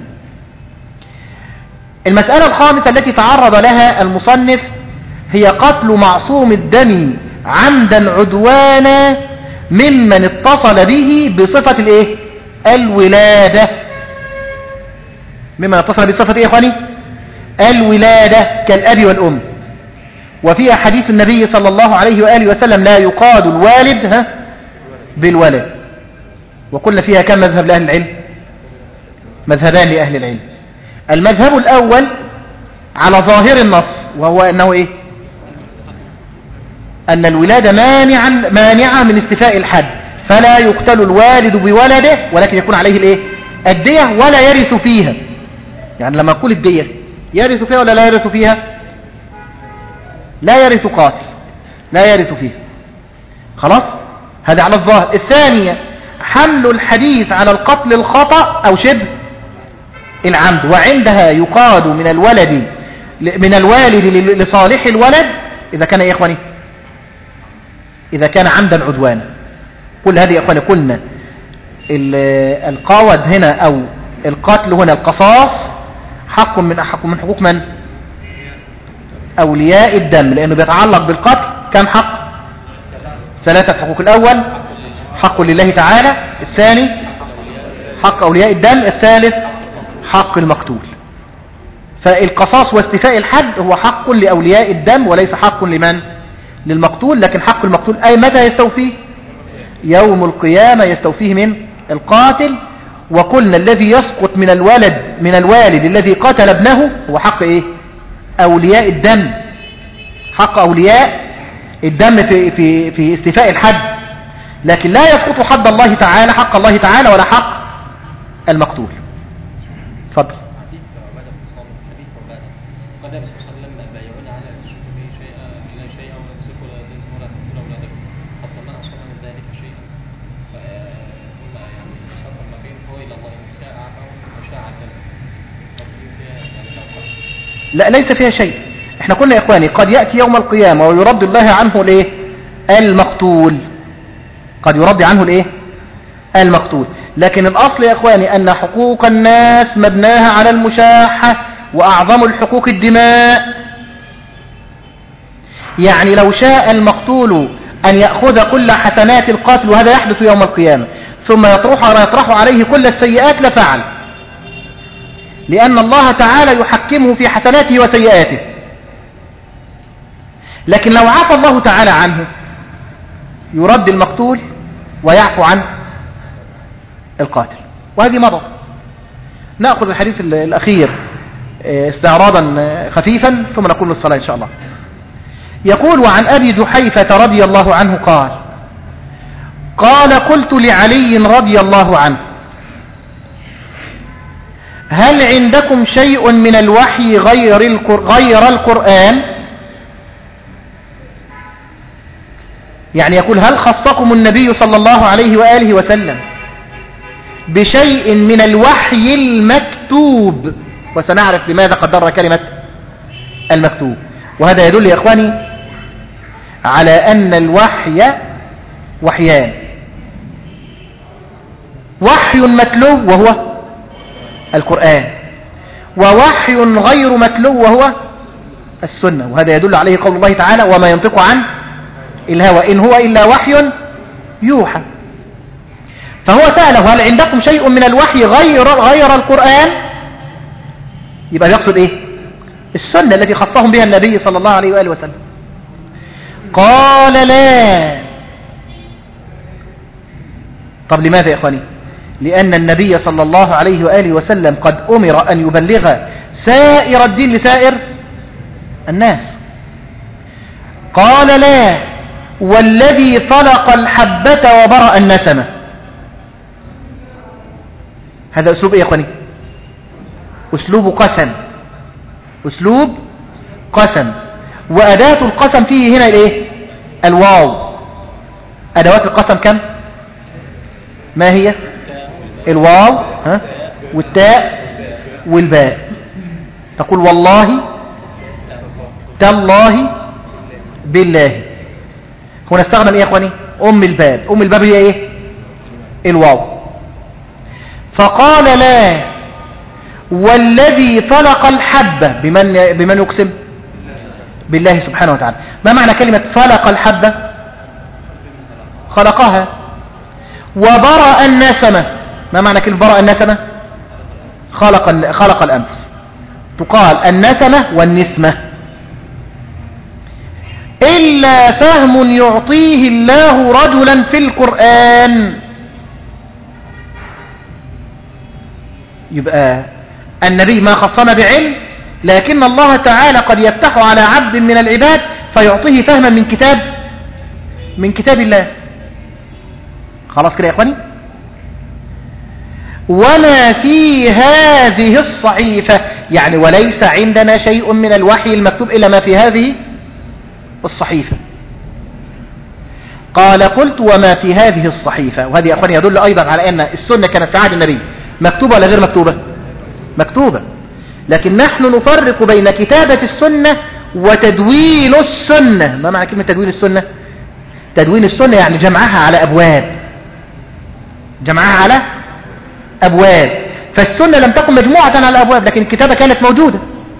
المسألة الخامسة التي تعرض لها المصنف هي قتل معصوم الدم عمدا عدوانا ممن اتصل به بصفة الايه؟ الولادة. ممن اتصل بصفة ايه يا اخواني؟ الولادة، كالأب والأم. وفيها حديث النبي صلى الله عليه وآله وسلم لا يقاد الوالد ها بالولد. وقلنا فيها كم مذهب لأهل العلم؟ مذهبان لأهل العلم. المذهب الأول على ظاهر النص، وهو أنه إيه؟ أن الولادة مانعا مانعة من استيفاء الحد، فلا يقتل الوالد بولده، ولكن يكون عليه الإيه؟ الدية، ولا يرث فيها. يعني لما نقول الدية يرث فيها ولا لا يرث فيها؟ لا يرث قاتل، لا يرث فيها. خلاص؟ هذا على الظاهر. الثانية حمل الحديث على القتل الخطأ أو شبه العمد، وعندها يقاد من الولد من الوالد لصالح الولد إذا كان يا إخواني إذا كان عمدا عدوانا. كل هذه يا إخواني قلنا القاود هنا أو القتل هنا القصاص حق من حق من حقوق من؟ أولياء الدم، لأنه بيتعلق بالقتل كم حق؟ ثلاثة حقوق. الأول حق لله تعالى، الثاني حق أولياء الدم، الثالث حق المقتول. فالقصاص واستيفاء الحد هو حق لأولياء الدم وليس حق لمن؟ للمقتول. لكن حق المقتول أي متى يستوفيه؟ يوم القيامة يستوفيه من القاتل. وقلنا الذي يسقط من الولد من الوالد الذي قتل ابنه هو حق إيه؟ أولياء الدم، حق أولياء الدم في, في, في استيفاء الحد، لكن لا يسقط حد الله تعالى حق الله تعالى ولا حق المقتول. تفضل. لا ليس فيها شيء. احنا قلنا يا اخواني قد يأتي يوم القيامة ويرد الله عنه الايه؟ المقتول، قد يرد عنه الايه؟ المقتول. لكن الاصل يا اخواني ان حقوق الناس مبناها على المشاحة، واعظم الحقوق الدماء. يعني لو شاء المقتول ان يأخذ كل حسنات القاتل، وهذا يحدث يوم القيامة، ثم يطرح, يطرح عليه كل السيئات لفعل، لأن الله تعالى يحكمه في حسناته وسيئاته. لكن لو عفى الله تعالى عنه يرد المقتول ويعفو عن القاتل. وهذه مضت. نأخذ الحديث الأخير استعراضا خفيفا ثم نقول للصلاة إن شاء الله. يقول: وعن أبي جحيفة رضي الله عنه قال قال قلت لعلي رضي الله عنه: هل عندكم شيء من الوحي غير غير القرآن؟ يعني يقول: هل خصكم النبي صلى الله عليه وآله وسلم بشيء من الوحي المكتوب؟ وسنعرف لماذا قدرنا كلمة المكتوب. وهذا يدل يا إخواني على أن الوحي وحيان: وحي متلو وهو القرآن، ووحي غير متلو وهو السنة. وهذا يدل عليه قول الله تعالى: وما ينطق عن الهوى إن هو إلا وحي يوحى. فهو سأله: هل عندكم شيء من الوحي غير غير القرآن؟ يبقى يقصد إيه؟ السنة التي خصهم بها النبي صلى الله عليه وآله وسلم. قال: لا. طب لماذا يا إخواني؟ لأن النبي صلى الله عليه وآله وسلم قد أمر أن يبلغ سائر الدين لسائر الناس. قال: لا، والذي طلق الحبة وبرأ النسمة. هذا أسلوب إيه يا إخواني؟ أسلوب قسم، أسلوب قسم. وأداة القسم فيه هنا الإيه؟ الواو. أدوات القسم كم؟ ما هي؟ الواو ها؟ والتاء والباء. تقول: والله، تالله، بالله. هنا استخدم ايه يا اخواني؟ ام الباب. ام الباب هي ايه؟ الواو. فقال: لا، والذي طلق الحبة. بمن بمن يقسم؟ بالله سبحانه وتعالى. ما معنى كلمة طلق الحبة؟ خلقها. وبرأ النسمة. ما معنى كلمة برأ النسمة؟ خلق خلق الأنفس. تقال النسمة والنسمة. إلا فهم يعطيه الله رجلا في القرآن. يبقى النبي ما خصنا بعلم، لكن الله تعالى قد يفتح على عبد من العباد فيعطيه فهما من كتاب من كتاب الله. خلاص كده يا اخواني. وما في هذه الصحيفة، يعني وليس عندنا شيء من الوحي المكتوب إلا ما في هذه الصحيفة. قال: قلت: وما في هذه الصحيفة. وهذه يا اخواني يدل ايضا على ان السنة كانت في عهد النبي مكتوبة ولا غير مكتوبة؟ مكتوبة. لكن نحن نفرق بين كتابة السنة وتدوين السنة. ما معنى كلمة تدوين السنة؟ تدوين السنة يعني جمعها على أبواب، جمعها على أبواب. فالسنة لم تكن مجموعة على أبواب، لكن الكتابة كانت موجودة.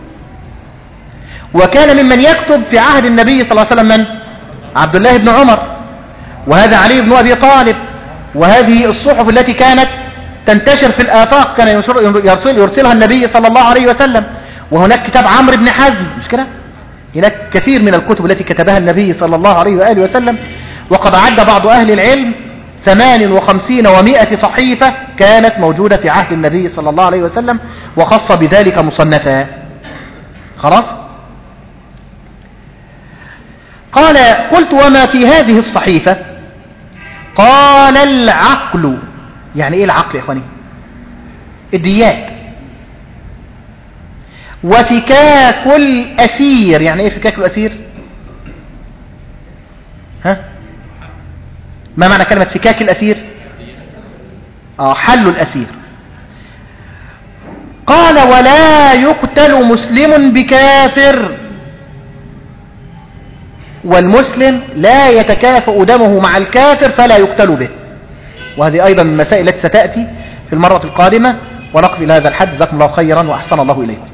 وكان ممن يكتب في عهد النبي صلى الله عليه وسلم من؟ عبد الله بن عمر، وهذا علي بن أبي طالب. وهذه الصحف التي كانت تنتشر في الآفاق كان يرسل يرسلها النبي صلى الله عليه وسلم. وهناك كتاب عمرو بن حزم، مش كده؟ هناك كثير من الكتب التي كتبها النبي صلى الله عليه وآله وسلم. وقد عد بعض أهل العلم ثمان وخمسين ومائة صحيفة كانت موجودة في عهد النبي صلى الله عليه وسلم، وخص بذلك مصنفا. خلاص؟ قال: قلت: وما في هذه الصحيفة؟ قال: العقل. يعني ايه العقل يا اخواني؟ الديات. وفكاك الأسير. يعني ايه فكاك الأسير؟ ها؟ ما معنى كلمة فكاك الأسير؟ اه حل الأسير. قال: ولا يقتل مسلم بكافر. والمسلم لا يتكافأ دمه مع الكافر فلا يقتل به. وهذه أيضا من المسائل التي ستأتي في المرة القادمة. ونقف إلى هذا الحد. جزاكم الله خيرا وأحسن الله إليكم.